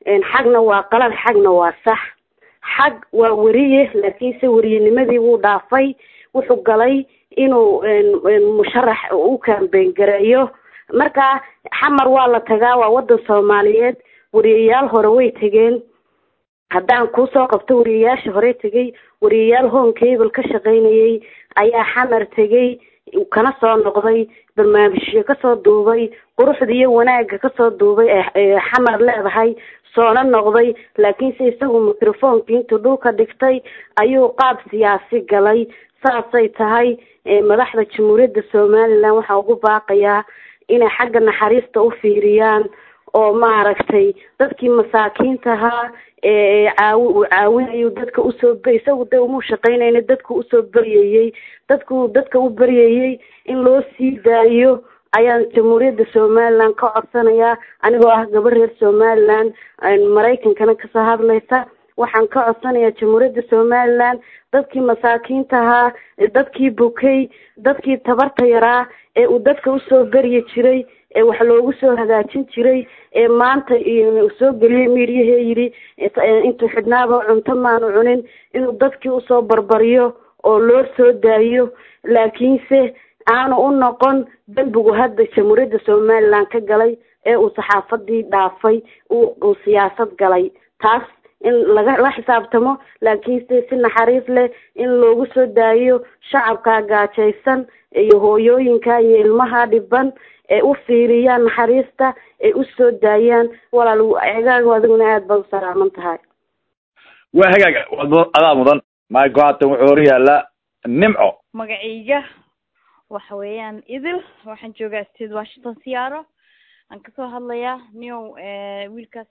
[SPEAKER 15] xagna waa qalad xagna waa sax xag waa wariye laakiinse wariyanimadii wuu dhaafay wuxuu galay inuu musharax u kaambeyn gareeyo marka xamar waa la tagaa waa wadan Soomaaliyeed wariyayaal hore way tageen haddaan ku soo qabto wariyayaasha hore tagay wariyayaal home cable ka shaqeynayay ayaa xamar tagay kana soo noqday barnaamijyo ka soo duubay quruxda iyo wanaagga ka soo duubay ee xamar leedahay soona noqday laakiin se isagu microphone intuu dhulka dhigtay ayuu qaab siyaasi galay saasay tahay madaxda jamhuuriyadda Soomaaliland waxa ugu baaqayaa inay xagga naxariista u fiiriyaan oo maaragtay dadkii masaakiinta ahaa ee caawinayo dadka u soo bay isagu de uma shaqeynayna dadku u soo bariyay dadku dadka u bariyay in loo sii daayo ayaan jamhuuriyadda Soomaaliland ka codsanayaa anigoo ah gabar reer Soomaaliland Mareykankana ka soo hadlaysa waxaan ka codsanayaa jamhuuriyadda Soomaaliland dadkii masaakiinta ahaa dadkii bukay dadkii tabarta yaraa ee uu dadka u soo bariyi jiray ee wax loogu soo hagaajin jiray ee maanta uu soo galiyay miiriyay yiri intuu xidhnaaba cunto maanu cunin inuu dadkii u soo barbariyo oo loo soo daayo laakiinse aanu u noqon dambigu hadda jamhuuriyadda Soomaaliland ka galay ee uu saxaafadii dhaafay uu siyaasad galay taas in laga la xisaabtamo laakiinse si naxariis leh in loogu soo daayo shacabka gaajaysan iyo hooyooyinka iyo ilmaha dhiban ee u fiiriyaan naxariista ee u soo daayaan walaal eegaaga adiguna aad baan salaaman tahay
[SPEAKER 1] waa hagaaga wad adaa mudan ma go'aatan wuxuu hor yaala nimco
[SPEAKER 16] magacayga waxa weeyaan idil waxaan joogaa state Washington Seattle aan ka soo hadlayaa new wiilkaas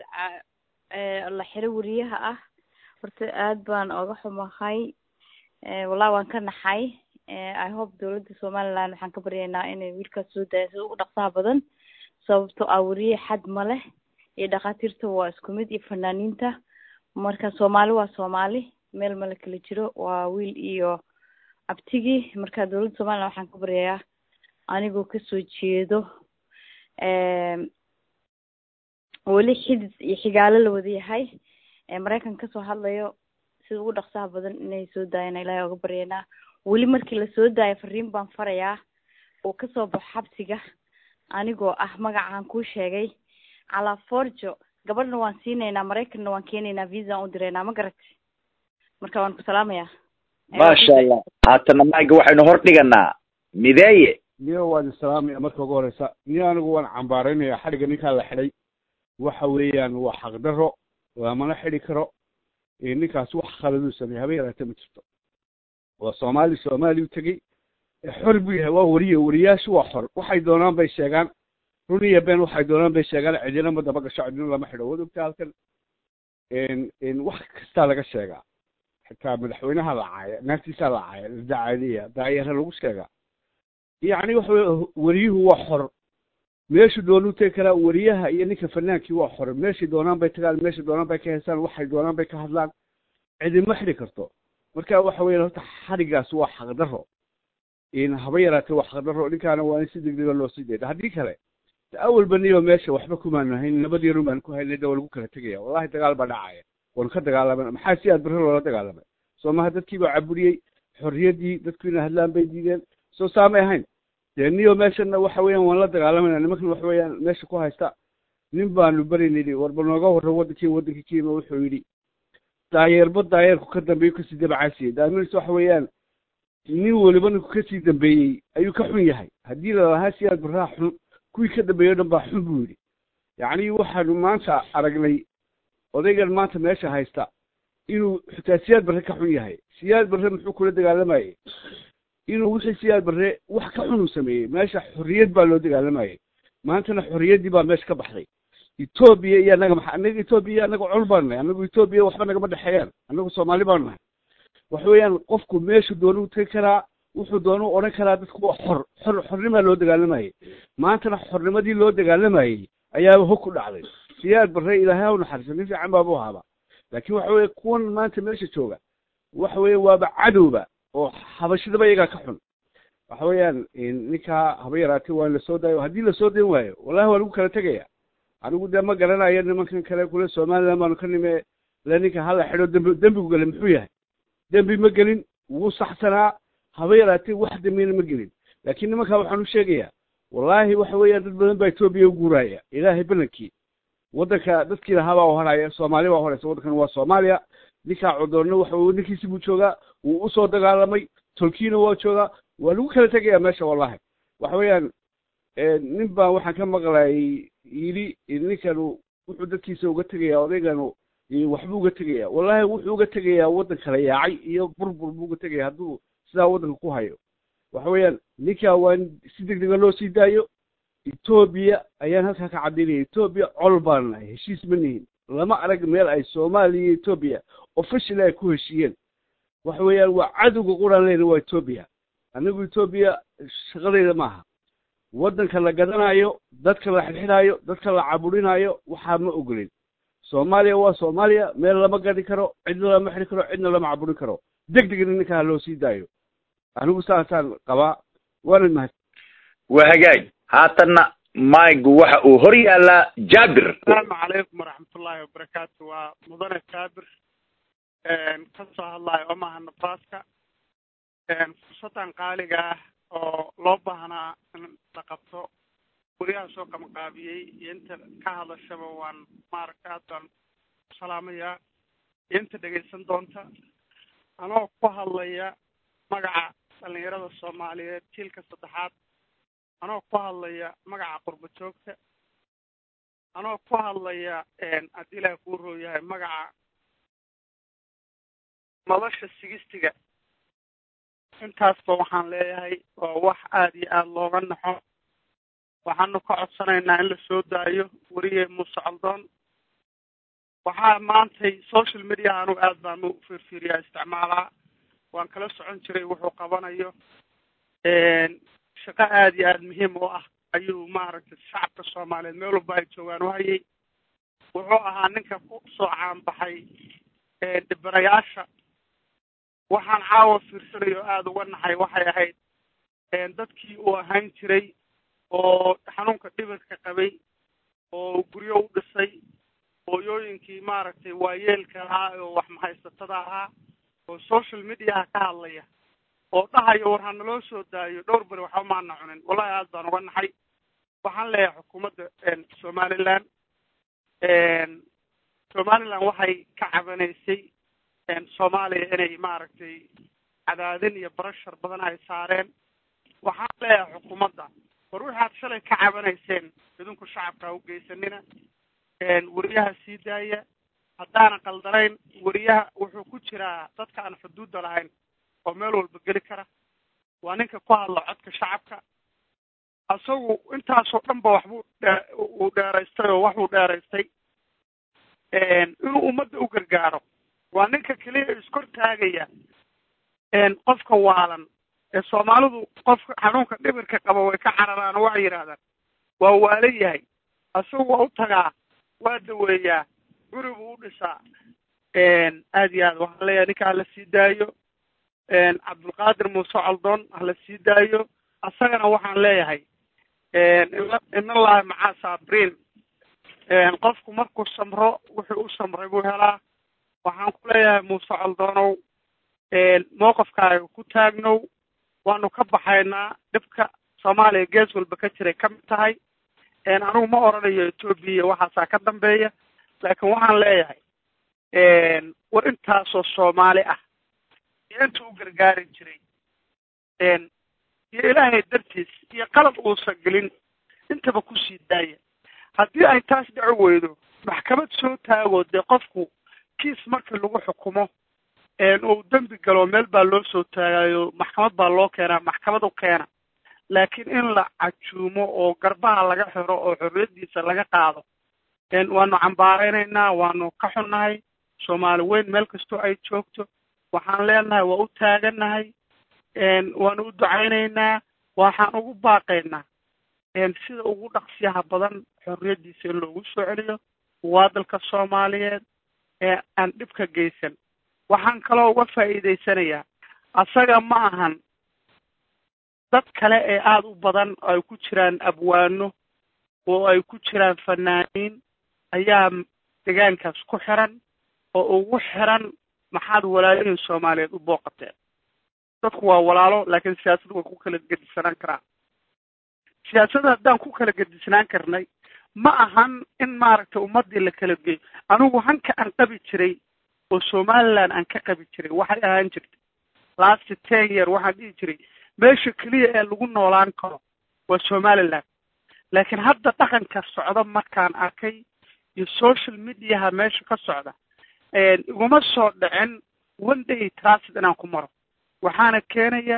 [SPEAKER 16] la xiro wariyaha ah horta aad baan uga xumahay walaa waan ka naxay I hope dawladda Soomaaliland waxaan ka baryaynaa inay wiilkaas soo daayo ugu dhaqsaha badan sababtoo ah wariye xad ma leh iyo dhaqaatiirta waa isku mid iyo fanaaniinta marka Soomaali waa Soomaali meel ma la kala jiro waa wiil iyo abtigi marka dawladda Soomaaliland waxaan ka baryayaa anigoo ka soo jeedo ee wali xidid iyo xigaalo la wada yahay ee Mareykan ka soo hadlayo sida ugu dhaqsaha badan inay soo daayaan Ilaahay uga baryaynaa wali markii la soo daayo fariin baan farayaa oo ka soo baxo xabsiga anigoo ah magacaan ku sheegay Cala Forjo gabadhna waan siinaynaa Mareykanna waan keenaynaa visa u direynaa ma garatay marka waan ku salaamayaa
[SPEAKER 1] ma sha Allah haatana maaga waxaynu hor dhiganaa mideeye
[SPEAKER 17] niyo waan salaamaya marka ugu horeysa niyo anigu waan cambaaraynayaa xariga ninka la xidhay waxa weeyaan waa xaq daro lamana xidhi karo ninkaas wax khalad uu sameeyay haba yaraatee ma jirto waa Soomaali Soomaali u tagay xor buu yahay waa wariye wariyaashu waa xor waxay doonaan bay sheegaan runiya been waxay doonaan bay sheegaan cidina ma daba gasho cidina lama xidho wadogta halkan in in wax kasta laga sheegaa xitaa madaxweynaha la caaya naagtiisa la caaya daacadiya daayara lagu sheegaa yani waxa wariyuhu waa xor meesha doonuu tagi karaa wariyaha iyo ninka fanaankii waa xor meesha doonaan bay tagaan meesha doonaan bay ka heesaan waxay doonaan bay ka hadlaan cidima xidhi karto marka waxa weeyaan horta xarigaas waa xaq daro in haba yaraatee waa xaq daro ninkaana waa in si degdeg loo sii deedo haddii kale awal baniyo meesha waxba kuma nahayn nabad yar baan ku haynay dawal ku kala tagaya wallahi dagaal baa dhacaya wan ka dagaalamay maxaa si aad baro loola dagaalamay Soomaha dadkii baa caburiyay xorriyadii dadkiina hadlaan bay diideen soo saamay ahayn niyo meeshana waxa weeyaan waan la dagaalamayna nimankan waxa weeyaan meesha ku haysta nin baanu barinayay warba nooga hor wadankii wadankii kiima wuxuu yiri daayeerba daayeerku ka dambeeyo ka sii dabacaasiyay daamirso waxa weeyaan nin waliba ninku ka sii dambeeyay ayuu ka xun yahay haddii la lahaa si aad baraa xun kuwii ka dambeeyo dhan baa xun buu yiri yacni waxaanu maanta aragnay odaygan maanta meesha haysta inuu xitaa siyaad barre ka xun yahay siyaad barre muxuu kula dagaalamayay inuu wixii siyaad barre wax ka xun uu sameeyey meesha xorriyad baa loo dagaalamayay maantana xorriyaddii baa meesha ka baxday Ethiopia iyo anaga maxaa anaga Ethiopia anaga cul baan nahay anaga Ethiopia waxba naga ma dhaxeeyaan anaga Soomaali baan nahay wax weeyaan qofku meesha doonuu tagi karaa wuxuu doonuu oran karaa dadku waa xor xor xornimo loo dagaalamayay maantana xornimadii loo dagaalamayay ayaa hog ku dhacday siyaad barre Ilaahay u naxariiso nin fiican baa buu ahaa laakiin waxa weeye kuwan maanta meesha jooga waxa weeye waaba cadowba oo xabashadaba iyaga ka xun waxa weeyaan ninka haba yaraatee waa la soo daayo haddii la soo dayn waayo wallahi waa lagu kala tagaya anigu dee ma garanayo nimankan kale kule somaliland baanu ka nime le ninka hala xidho dembi dembigu gale muxuu yahay dembi ma gelin wuu saxsanaa haba yaraatee wax dembina ma gelin laakiin nimankaa waxaan u sheegayaa wallaahi waxa weeyaan dad badan baa etoobiya u guuraya ilaahay balankii waddanka dadkii lahaabaa u haraya soomaali baa horeysa waddankan waa soomaaliya ninkaa codoonna waxa ninkiisi buu joogaa wuu usoo dagaalamay tolkiina waa joogaa waa lagu kala tegayaa meesha wallahi waxa weeyaan nin baa waxaan ka maqlayay yidhi ninkanu wuxuu dadkiisa uga tegayaa odayganu waxbuu uga tegayaa wallahi wuxuu uga tegayaa waddan kala yaacay iyo burbur buu uga tegaya hadduu sidaa waddanka ku hayo waxa weeyaan ninkaa waa in si degdega loo sii daayo etoobiya ayaan halkaa ka caddaynaya etoobiya col baan nahay heshiis ma nihin lama arag meel ay soomaaliya iyo etoobiya official ay ku heshiiyeen waxa weeyaan waa cadowga quraan leyna waa etoobiya anigu etoobiya shaqadayda maaha waddanka la gadanayo dadka la xidxidhaayo dadka la caburinayo waxaa ma ogolin soomaaliya waa soomaaliya meel lama gadi karo cidna lama xidhi karo cidna lama caburin karo deg degna ninkaa loo sii daayo anigu saasaan qabaa waana mahad
[SPEAKER 1] waa hagaag haatanna maygu waxa uu hor yaallaa jaabir
[SPEAKER 18] asalaamu calaykum waraxmatullaahi wabarakaatu waa mudane jaabir ka soo hadlayo omaha nebraska fursadan qaaliga ah oo loo baahnaa in la qabto guryaha soo qamaqaabiyey iyo inta ka hadashaba waan maaragta aad baan u salaamayaa iyo inta dhegaysan doonta anoo ku hadlaya magaca dhalinyarada soomaaliyeed jiilka saddexaad anoo ku hadlaya magaca qurbo joogta anoo ku hadlaya haddii ilaah kuu rooyahay magaca madasha sigistiga intaasba waxaan leeyahay waa wax aada iyo aada looga naxo waxaanu ka codsanaynaa in la soo daayo weriye muuse caldoon waxaa maantay social media anugu aad baan u fiirfiiriyaa isticmaalaa waan kala socon jiray wuxuu qabanayo shaqo aada iyo aada muhiim u ah ayuu maaragtay shacabka soomaaliyeed meel walba ay joogaan u hayay wuxuu ahaa ninka ku soo caanbaxay dhibanayaasha waxaan caawa fiirsanayo aada uga naxay waxay ahayd dadkii uu ahaan jiray oo xanuunka dhibirka qabay oo guryo u dhisay hooyooyinkii maaragtay waayeelka ahaa oo wax mahaysatada ahaa oo social mediaha ka hadlaya oo dhahayo war hanaloo soo daayo dhowr beri waxba maana cunin wallahi aad baan uga naxay waxaan leeyahay xukuumadda somaliland somaliland waxay ka cabanaysay soomaaliya inay maaragtay cadaadin iyo barashar badan ay saareen waxaan leeyahay xukuumadda war waxaad shalay ka cabanayseen idinku shacabka u geysanina weriyaha sii daaya haddaana qaldanayn weriyaha wuxuu ku jiraa dadka aan xuduudda lahayn oo meel walba geli kara waa ninka ku hadla codka shacabka isagu intaasoo dhan ba waxbuu uu dheeraystay oo waxuu dheeraystay inuu ummadda u gargaaro waa ninka keliya iskor taagaya qofka waalan ee soomaalidu qofka xanuunka dhibirka qaba way ka cararaan oo waxay yidhahdaan waa waala yahay isagu waa u tagaa waa daweeyaa guri buu u dhisaa aada iyo aad waxaan leeyahay ninka hala sii daayo cabdulqaadir muuse caldoon hala sii daayo asagana waxaan leeyahay in allahi macaa saabiriin qofku markuu samro wuxuu u samray buu helaa waxaan ku leeyahay muuse caldoonow mowqifkaaga ku taagnow waanu ka baxaynaa dhibka soomaaliya gees walba ka jiray ka mid tahay anigu ma oranayo etoobiya waxaasaa ka dambeeya laakiin waxaan leeyahay war intaasoo soomaali ah iyo inta u gargaari jiray iyo ilaahay dartiis iyo qalab uusan gelin intaba kusii daaya haddii ay taas dhaco weydo maxkamad soo taago dee qofku kiis markii lagu xukumo uu dembi galo meel baa loo soo taagayo maxkamad baa loo keenaa maxkamad u keena laakiin in la cajuumo oo garbaha laga xiro oo xorriyadiisa laga qaado waanu cambaaraynaynaa waanu ka xunnahay soomaali weyn meel kastoo ay joogto waxaan leenahay waa u taagannahay waanu u ducaynaynaa waxaan ugu baaqaynaa sida ugu dhaqsiyaha badan xorriyadiisa in loogu soo celiyo waa dalka soomaaliyeed ee aan dhibka geysan waxaan kaloo uga faa'iidaysanayaa asaga ma ahan dad kale ee aada u badan ay ku jiraan abwaano oo ay ku jiraan fanaaniin ayaa deegaankaas ku xiran oo ugu xiran maxaad walaalihiin soomaaliyeed u booqateen. dadku waa walaalo laakiin siyaasaddu way ku kala gedisnaan karaan. siyaasadda haddaan ku kala gedisnaan karnay ma ahan in maaragtay ummaddii la kala geeyo. anigu hanka aan qabi jiray oo somaliland aan ka qabi jiray waxay ahaan jirtay last ten year waxaan dhihi jiray meesha keliya ee lagu noolaan karo waa somaliland. laakiin hadda dhaqanka socda markaan arkay iyo social mediaha meesha ka socda iguma soo dhicin one day transit inaan ku maro. waxaana keenaya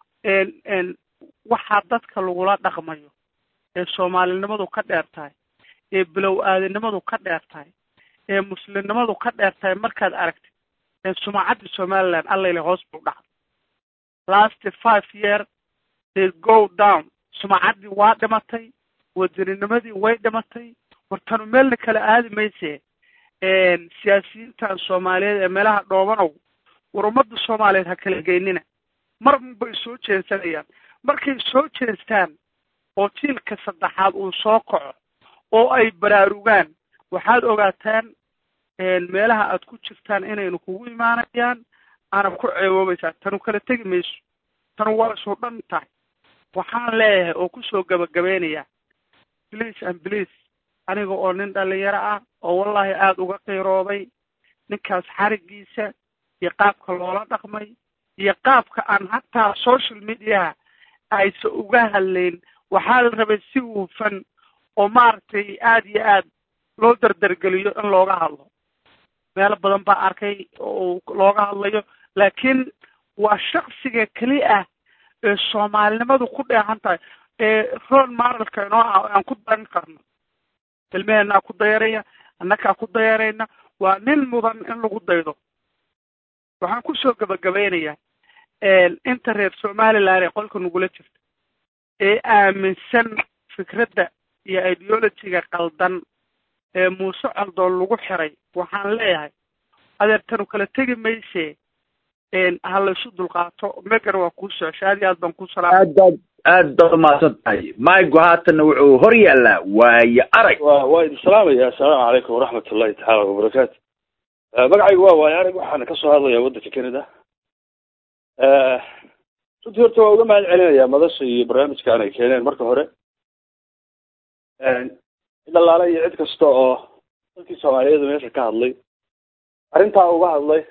[SPEAKER 18] waxaa dadka lagula dhaqmayo ee soomaalinimadu ka dheer tahay ee bilow aadanimadu ka dheer tahay ee muslimnimadu ka dheer tahay markaad aragtid sumacadda somaliland allayle hoos buu dhacday. last five year they go down. sumacaddii waa dhimatay, waddaninimadii way dhimatay. wartanu meelna kala aadi mayse siyaasiyiintan soomaaliyeed ee meelaha dhoobanow war ummadda soomaaliyeed ha kala geynina. mar bay soo jeensanayaan. markay soo jeestaan oo jiilka saddexaad uu soo kaco oo ay baraarugaan waxaad ogaataan meelaha aad ku jirtaan inaynu kugu imaanayaan aana ku ceeboobaysaa. tanu kala tegi mayso. tanu waa isu dhan tahay. waxaan leeyahay oo kusoo gabagabeynaya please and please aniga oo nin dhalinyaro ah oo wallahi aada uga qiirooday ninkaas xarigiisa iyo qaabka loola dhaqmay iyo qaabka aan hataa social mediaha aysa uga hadlayn. waxaa la rabay si hufan oo maaragtay aada iyo aad loo dardargeliyo in looga hadlo. meelo badan baa arkay oo looga hadlayo laakiin waa shaksiga keli ah ee soomaalinimadu ku dheehan tahay ee roon maaralka inoo ah aan ku dayan karno. ilmeheenaa ku dayaraya, annakaa ku dayarayna. waa nin mudan in lagu daydo. waxaan kusoo gabagabeynayaa inta reer somaliland ee qolka nagula jirta ee aaminsan fikradda iyo ideologiga qaldan ee muuse caldoon lagu xiray waxaan leeyahay adeertanu kala tegi mayse ha laysu dulqaato. megar waa kuu socosha aad iyo aad baan ku salaamay.
[SPEAKER 1] aad baad aad baad umahadsan tahay. maygu haatanna wuxuu hor yaallaa waayo arag.
[SPEAKER 19] wa waa idin salaamaya. assalaamu calaykum waraxmat ullahi tacaala wabarakaatu. magacaygu waa waayo arag. waxaana kasoo hadlayaa waddanka canada. runtii horta waa uga mahad celinayaa madasha iyo barnaamijkaan ay keeneen marka hore. cid allaale iyo cid kasta oo dadkii soomaaliyeed meesha ka hadlay arrintaa uga hadlay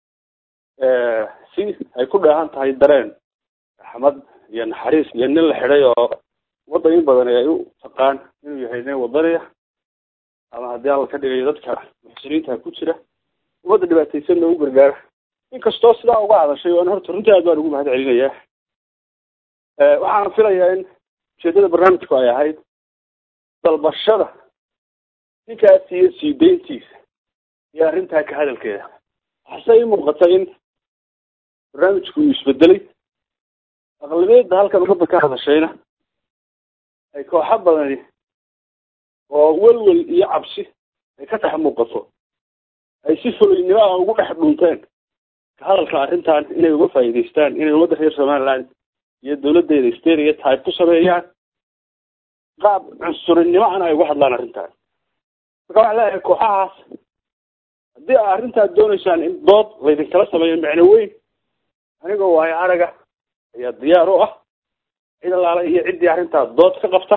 [SPEAKER 19] si ay ku dheehan tahay dareen raxmad iyo naxariis iyo nin la xidhay oo waddan in badan ay u taqaan inuu yahay nin wadaniya ama haddii alla ka dhigayo dadka muxsiniinta ku jira ummadda dhibaataysanna u gargaara. inkastoo sidaa uga hadashay waan horta runtii aad baan ugu mahad celinayaa. waxaana filayaa in ujeedada barnaamijku ay ahayd dalbashada ninkaas iyo sii deyntiisa iyo arrintaa ka hadalkeeda. waxase ii muuqata in barnaamijku uu isbedelay. aqlabiyadda halkan ummadda ka hadashayna ay kooxo badani oo welwel iyo cabsi ay ka dhex muuqato ay si fulaynimo ah ugu dhex dhunteen ka hadalka arrintan inay uga faa'iidaystaan inay ummadda reer somaliland iyo dawladdeeda stereotype ku sameeyaan qaab cunsurinimo ana ay uga hadlaan arrintan. marka waxaan leeyahay kooxahaas haddii aa arrintaad doonaysaan in dood laydinkala sameeyo macno weyn anigoo waayo araga ayaa diyaar u ah. cid allaale iyo ciddii arrintaa dood ka qabta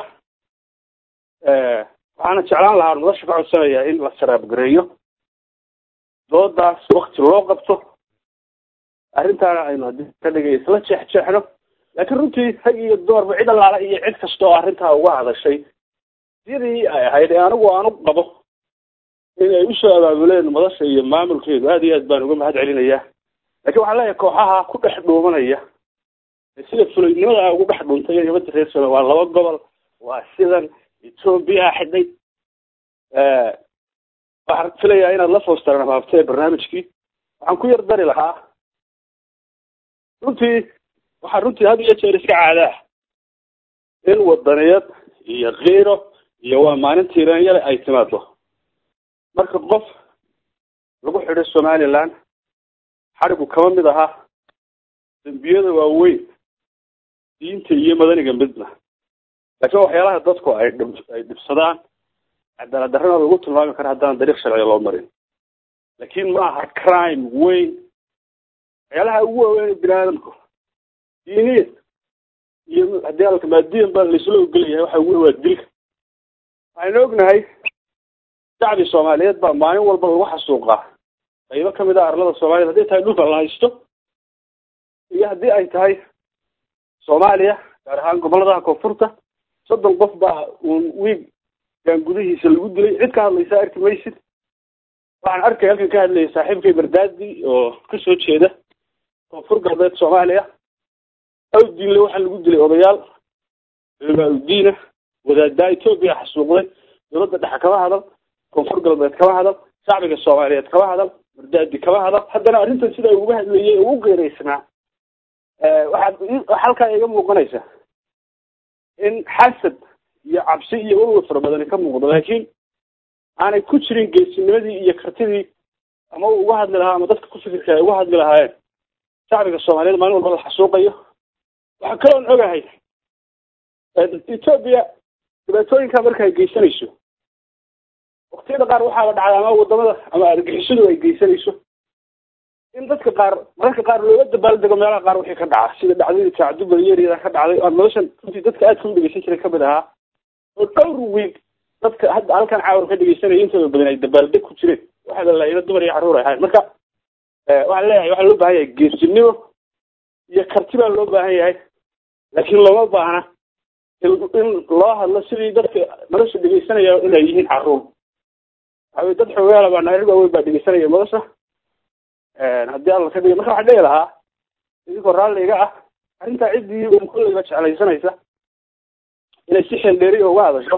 [SPEAKER 19] waxaana jeclaan lahaa madasha ka codsanayaa in la saraabgareeyo doodaas wakti loo qabto. arrintaana aynu haddii ka dhigay isla jeexjeexno. laakiin runtii rag iyo doorba cid allaale iyo cid kasta oo arrintaa uga hadashay sidii ay ahayd ee anigu aanu qabo in ay usoo abaabuleen madasha iyo maamulkeedu aad iyo aad baan uga mahad celinayaa. laakiin waxaan leeyahay kooxaha ku dhex dhuumanaya sida fulaynimada ugu dhex dhuuntay ee ummadda reer Soomaaliya waa laba gobol waa sidan Ethiopia xidhay. waxaan filayaa inaad la foostaraan maabtay barnaamijkii. waxaan ku yar dari lahaa runtii waxaa runtii had iyo jeer iska caadaa in wadaniyad iyo kiiro iyo waa maalin tiiranyale ay timaado marka qof lagu xidhay somaliland xarigu kama mid ahaa dembiyada waaweyn diinta iyo madaniga midna laakiin waxyaalaha dadku ay dhib ay dhibsadaan cadaalad darrana lagu tilmaami karo haddaan dariiq sharciga loo marin laakiin ma aha crime weyn waxyaalaha ugu waaweyn bini aadamku diiniin iyo haddii alka maadiyan baa laisla ogolayahay waxa ugu waa dilka waxaynu ognahay shacbi soomaaliyeed baa maalin walba lagu xasuuqaa qaybo kamid ah arlada soomaaliyed hadday tahay dhulka la haysto iyo haddii ay tahay soomaaliya gaar ahaan goboladaha koonfurta soddon qof baa uun wiigan gudihiisa lagu dilay cid ka hadlaysa arki maysid waxaan arkay halkan ka hadlayay saaxiibkay bardaadi oo kasoo jeeda koonfur galbeed soomaaliya awdiinle waxaa lagu dilay odayaal culamaa udiina wadaadaa etoobiya xasuuqday dowladda dhexe kama hadal koonfur galbeed kama hadal shacbiga soomaaliyeed kama hadal bardaadi kama hadal haddana arrintan sida uga hadlayay ugu geeraysnaa waxaad halkaa iga muuqanaysa in xasad iyo cabsi iyo walwal fara badani ka muuqdo laakiin aanay ku jirin geesinimadii iyo kartidii ama uu uga hadli lahaa ama dadka ku fikirka ay uga hadli lahaayeen shacbiga soomaaliyeed maalin walba la xasuuqayo waxaa kaloon ogahay etoobiya dhibaatooyinkaa marka ay geysanayso waktiyada qaar waxaa la dhacday ama wadamada ama argixisadu ay geysanayso in dadka qaar mararka qaar looga dabaaldego meelaha qaar wixii ka dhaca sida dhacdadii tacadubada yaryada ka dhacday aan noloshan runtii dadka aadka u dhegeysan jiray kamid ahaa oo dhowr wiig dadka hadda halkan caawar ka dhegeysanaya intooda badan ay dabaaldeg ku jireen waxaa la laayay dumar iyo carruur ay ahayn marka waxaan leeyahay waxaa loo baahan yahay geesinimo iyo karti baa loo baahan yahay laakiin looma baahna in loo hadlo sidii dadka nolosha dhegeysanaya inay yihiin carruur waxawey dad xoogaala baa naari waaweyn baa dhegeysanaya nolosha haddii alla ka dhigay marka waxaan dhihi lahaa idinkoo raalliga ah arrintaa ciddii un kolleyba jeclaysanaysa inay si xeeldheeri uga hadasho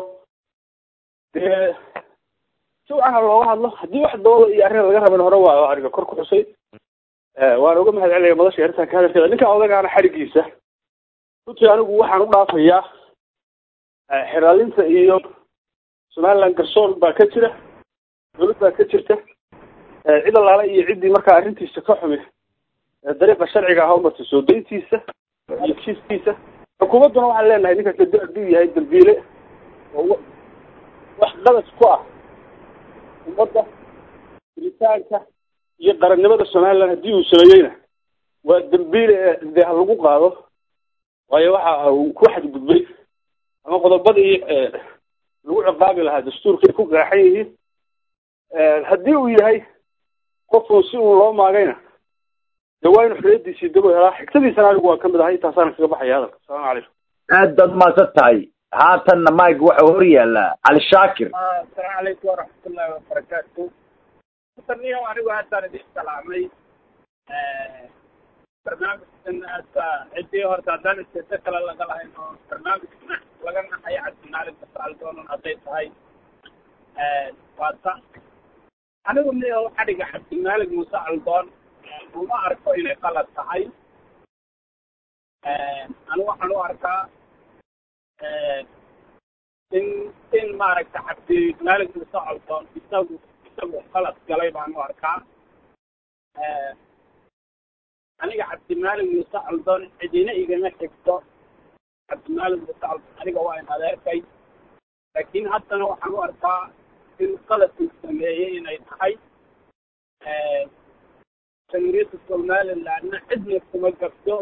[SPEAKER 19] dee si wacan looga hadlo haddii wax dooda iyo arrin laga raban hore waa ariga kor ku xusay waana uga mahad celinaya madasha arrintan ka hadalkeeda ninka odagaana xarigiisa runtii anigu waxaan u dhaafayaa xeraalinta iyo somaliland garsoor baa ka jira dowlad baa ka jirta cid allaale iyo ciddii markaa arrintiisa ka xumi dariiqa sharciga ah umarta soo dayntiisa iyo kiiskiisa xukuumadduna waxaan leenahay ninkaas hadii hadduu yahay dambiile oo wax qadas ku ah ummadda jiritaanka iyo qarannimada somaliland haddii uu sameeyeyna waa dambiile dee ha lagu qaado waayo waxa uu ku xadgudbay ama qodobadii lagu ciqaabi lahaa dastuurka ay ku qeexan yihiin haddii uu yahay qofku si uu loo maagayna dee waa inu xoriyadiisii dib u helaa xigtadiisana anigu waa kamid ahay intaasaan kaga baxaya hadalka asalaamu calaykum
[SPEAKER 1] aad baad mahadsan tahay haatanna mike waxa hor yaallaa cali shaakir
[SPEAKER 3] asalaamu calaykum waraxmatullaahi wabarakaatu niyo anigu haddaan idin salaamay barnaamijkan hadda ciddii horta haddaan isteeso kale laga lahayn oo barnaamijka laga naxayo cabdimaalinka saaldoon hadday tahay waata anigu niyo xadhiga cabdimaalig muuse aldoon uma arko inay qalad tahay anigu waxaan u arkaa in in maaragta cabdimaalig muuse aldoon isagu isagu qalad galay baan u arkaa aniga cabdimaalig muuse aldoon cidina igama xigto cabdimaalig muuse aldoon aniga waa in adeerkay laakiin haddana waxaan u arkaa in qaladku sameeyey inay tahay jamhuuriyadda somalilandna cidna kuma gabto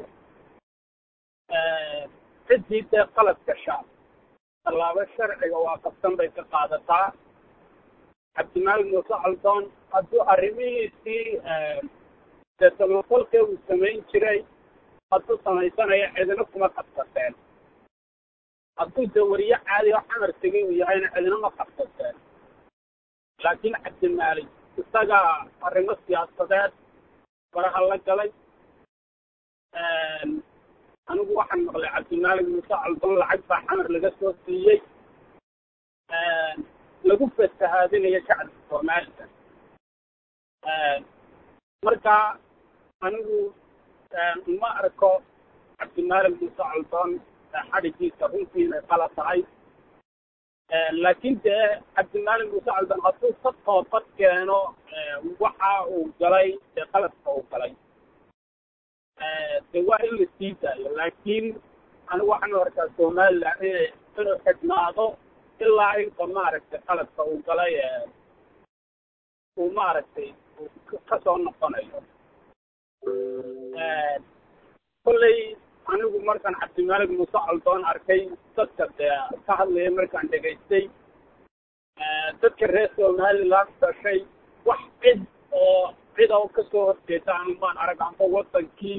[SPEAKER 3] ciddii dee qalad gashaa tallaabo sharciga waa qabsan bay ka qaadataa cabdimaalig muuse aldoon hadduu arrimihiisii dee samafalkee uu samayn jiray hadduu samaysanayo cidina kuma qabsateen hadduu dee wariye caadi oo xamar tegay uu yahayna cidina ma qabsateen laakiin cabdimaalig isaga arrimo siyaasadeed baraha la galay anigu waxaan maqlay cabdimaalig muuse aldoon lacag baa xamar laga soo siiyey lagu fasahaadinayo shacabka soomaalida marka anigu ma arko cabdimaalig muuse aldoon xadhigiisa runtii inay qalad tahay laakiin dee cabdimaalig muuse aldoon hadduu ka toobad keeno waxa uu galay dee qaladka uu galay dee waa in la sii daayo laakiin anigu waxaan u arkaa somaliland inay inuu xidhnaado ilaa inta maaragtay qaladka uu galay uu maaragtay ka soo noqonayo. kolley anigu markaan cabdimaalig muuse coldoon arkay dadka dee ka hadlaya markaan dhegaystay dadka reer somaliland dhashay wax cid oo cida ka soo horjeeda anu maan arag amba wadankii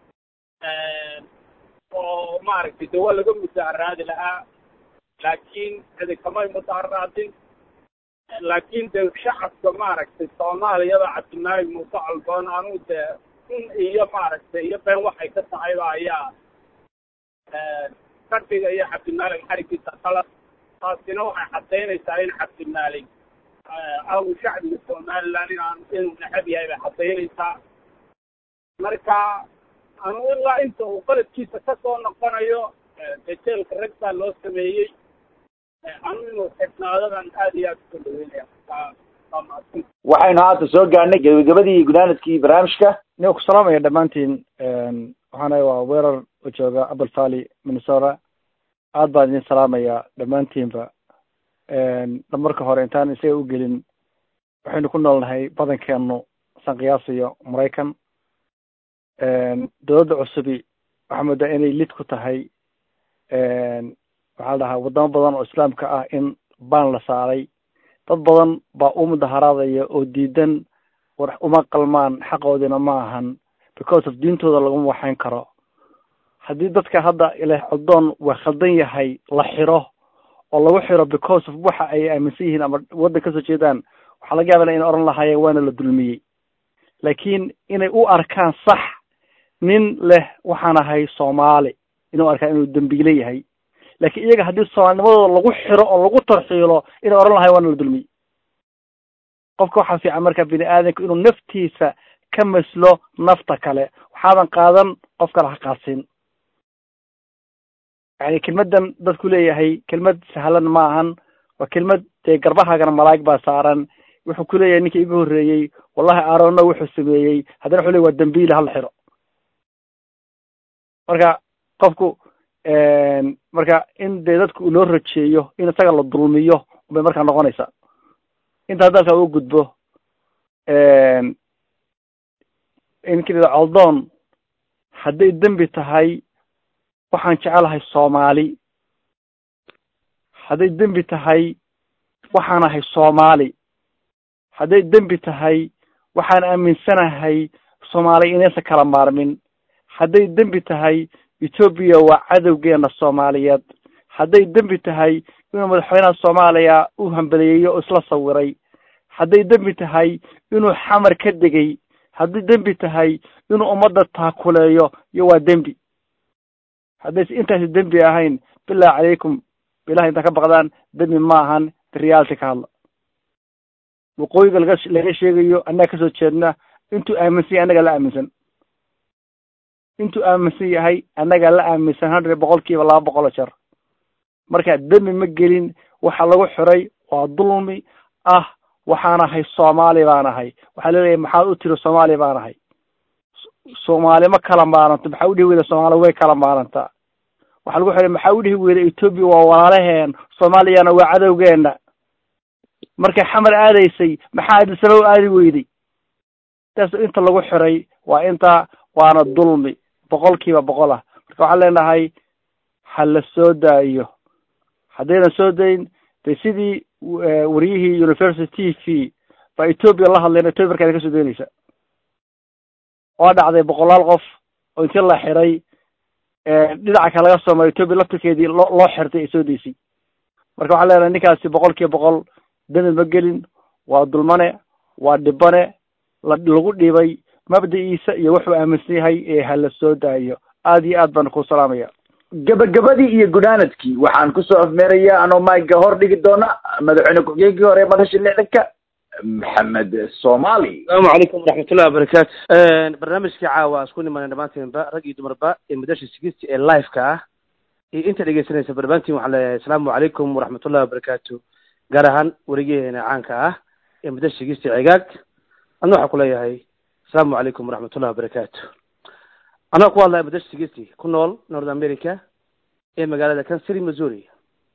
[SPEAKER 3] oo maaragtay de waa laga mudaaharaadi lahaa laakiin cidi kamay mudaaharaadin laakiin de shacabka maaragtay soomaaliyada cabdimaalig muuse coldoon anu de un iyo maaragtay iyo been waxay ka tahayba ayaa kadhiga iyo cabdimaalig xarigiisa kala taasina waxay caddaynaysaa in cabdimaalig aw shacbiga somaliland inaan inuu necab yahay bay caddaynaysaa. marka anu ilaa inta uu qaladkiisa ka soo noqonayo dejeelka rag baa loo sameeyey anu inuu xidhnaadadan aad iyo aad uka dhaweynaya.
[SPEAKER 1] waxaynu haata soo gaarnay gabagabadii gunaanadkii barnaamijka.
[SPEAKER 20] nin ku salaamaya dhammaantiin waxaana waa weerar oo jooga apple valley minnesota. aad baan idin salaamaya dhammaantiinba. marka hore intaan isaga u gelin waxaynu ku noolnahay badankeenu san qiyaasayo maraykan. dowladda cusubi waxaa moodaa inay lid ku tahay waxaa la dhahaa wadamo badan oo islaamka ah in baan la saaray. dad badan baa u mudaharaadaya oo diidan war uma qalmaan xaqoodina ma ahan because of diintooda laguma waxayn karo. haddii dadka hadda ilaahay coldoon waa khaldan yahay la xiro oo lagu xiro because of waxa ay aaminsan yihiin ama waddan kasoo jeedaan waxaa laga yaabaa in oran lahaayeen waana la dulmiyey. laakiin inay u arkaan sax nin leh waxaan ahay soomaali inuu arkaa inuu dambiile yahay. laakiin iyaga haddii soomaalinimadooda lagu xiro oo lagu tarxiilo inay oran lahayen waana la dulmiyey. qofka waxaa fiican marka bini aadanku inuu naftiisa ka maslo nafta kale waxaadan qaadan qof kale ha qaadsin. yani kelmadan dadku leeyahay kelmad sahlan ma ahan waa kelmad dee garbahaagana malaa'ig baa saaran. wuxuu ku leeyahay ninkii igu horreeyey wallahi aarona wuxuu sameeyey haddana wuxuu leey waa dambiile hala xiro. marka qofku marka in dee dadku loo rajeeyo in isaga la dulmiyo bay markaa noqonaysaa. intaa dalka uga gudbo inkida coldoon hadday dembi tahay waxaan jecelahay soomaali. hadday dembi tahay waxaan ahay soomaali. hadday dembi tahay waxaan aaminsanahay soomaali inaysan kala maarmin. hadday dembi tahay etoobiya waa cadowgeena soomaaliyeed. hadday dembi tahay inuu madaxweynaha soomaaliya u hambaliyeeyo oo isla sawiray. hadday dembi tahay inuu xamar ka degay. hadday dembi tahay inuu ummadda taakuleeyo iyo waa dembi. haddaysa intaasi dembi ahayn billahi calaykum bilahi intaa ka baqdaan dembi ma ahan reality ka hadla. waqooyiga laga laga sheegayo annaga kasoo jeedna intuu aaminsan yahay annaga la aaminsan. intuu aaminsan yahay annaga la aaminsan hundred boqol kiiba laba boqol jeer. marka dembi ma gelin waxa lagu xiray waa dulmi ah waxaan ahay soomaali baan ahay. waxaa leeyahay maxaad u tiri soomaali baan ahay. soomaali ma kala maaranto maxaa u dhihi weyda soomaali way kala maarantaa. waxaa lagu xiray maxaa u dhihi weyda etoobiya waa walaalaheen soomaaliyana waa cadowgeena. markay xamar aadaysay maxaa adisaba aadi weyday. taas inta lagu xiray waa inta waana dulmi boqol kiiba boqol ah. marka waxaan leenahay ha la soo daayo. haddayna soo dayn de sidii wariyihii university t v baa etoobiya la hadleen etoobiya markaana kasoo daynaysa. waa dhacday boqolaal qof oo intii la xiray dhinaca kale laga soo maray etoobiya laftirkeedii loo loo xirtay ay soo daysay. marka waxaan leenahay ninkaasi boqol kiiba boqol dembi ma gelin waa dulmane waa dhibane la lagu dhibay mabda-iisa iyo wuxuu aaminsan yahay ee hala soo daayo. aad iyo aad baan ku salaamaya.
[SPEAKER 1] gabagabadii iyo gunaanadkii waxaan kusoo afmeerayaa anoo mayga hor dhigi doona madaxweyne ku-xigeenkii hore madasha lixdanka maxamed soomaali.
[SPEAKER 10] asalaamu calaykum waraxmatullahi wabarakaatu. barnaamijkii caawa isku nimaanay dhammaanteenba rag iyo dumarba ee madasha sigista ee live-ka ah iyo inta dhegeysanaysa barbaantiin waxaan leeyahay asalaamu calaykum waraxmatullahi wabarakaatu. gaar ahaan werigeena caanka ah ee madasha sigista cigaag adna waxaa ku leeyahay asalaamu calaykum waraxmatullahi wabarakaatu. anaa ku hadlaya madasha sigista ku nool north america ee magaalada kansas city missouri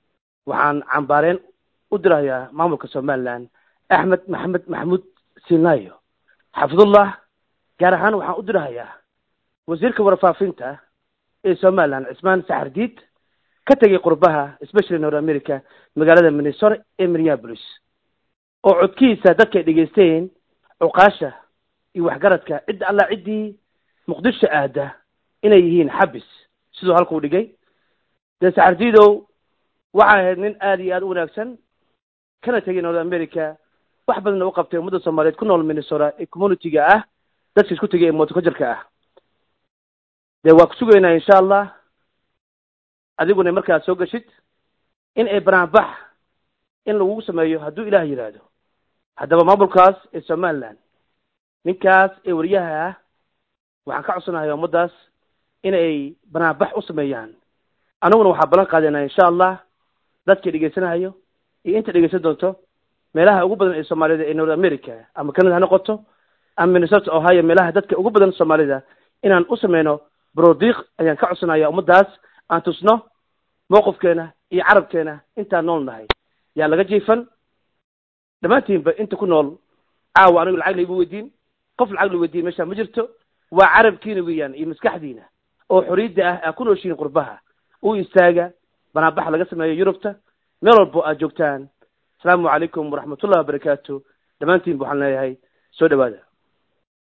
[SPEAKER 21] waxaan cambaareen u dirayaa maamulka somaliland axmed maxamed maxamuud sinaayo xafidullah gaar ahaan waxaan u dirahayaa wasiirka warfaafinta ee somaliland cismaan saxardiid ka tegay qurbaha especially north america magaalada minnesota ee minneapolis oo codkiisa dadka ay dhegaysteen cuqaasha iyo waxgaradka cidda alla ciddii muqdisho aada inay yihiin xabis siduu halkuu dhigay dee saxardiidow waxaa ahayd nin aada iyo aada u wanaagsan kana tegay north america wax badanna u qabtay ummadda soomaaliyeed ku nool minnesota ee community-ga ah dadka isku tegay ee motokojarka ah dee waa ku sugaynaa insha allah adiguna markaad soo gashid in ay banaanbax in lagugu sameeyo hadduu ilaah yidhaahdo haddaba maamulkaas ee somaliland ninkaas ee wariyaha ah waxaan ka codsanayaa ummaddaas inay banaanbax u sameeyaan aniguna waxaa ballan qaadanaa insha allah dadkii dhegaysanahayo iyo inta dhegaysan doonto meelaha ugu badan ee soomaalida ee north america ama canada ha noqoto ama minnesota ohio meelaha dadka ugu badan soomaalida inaan u sameyno brodiiq ayaan ka codsanayaa ummaddaas aan tusno mowqifkeena iyo carabkeena intaan nool nahay yaa laga jiifan dhammaantiinba inta ku nool caawa anigu lacag laygu weydiin qof lacag la weydiin meesha ma jirto waa carabkiina weeyaan iyo maskaxdiina oo xoriyadda ah aa ku nooshiin qurbaha u istaaga banaanbax laga sameeyo yurubta meel walbo aad joogtaan asalaamu calaykum waraxmatullahi wabarakaatu dhammaantiinba waxaan leeyahay soo dhawaada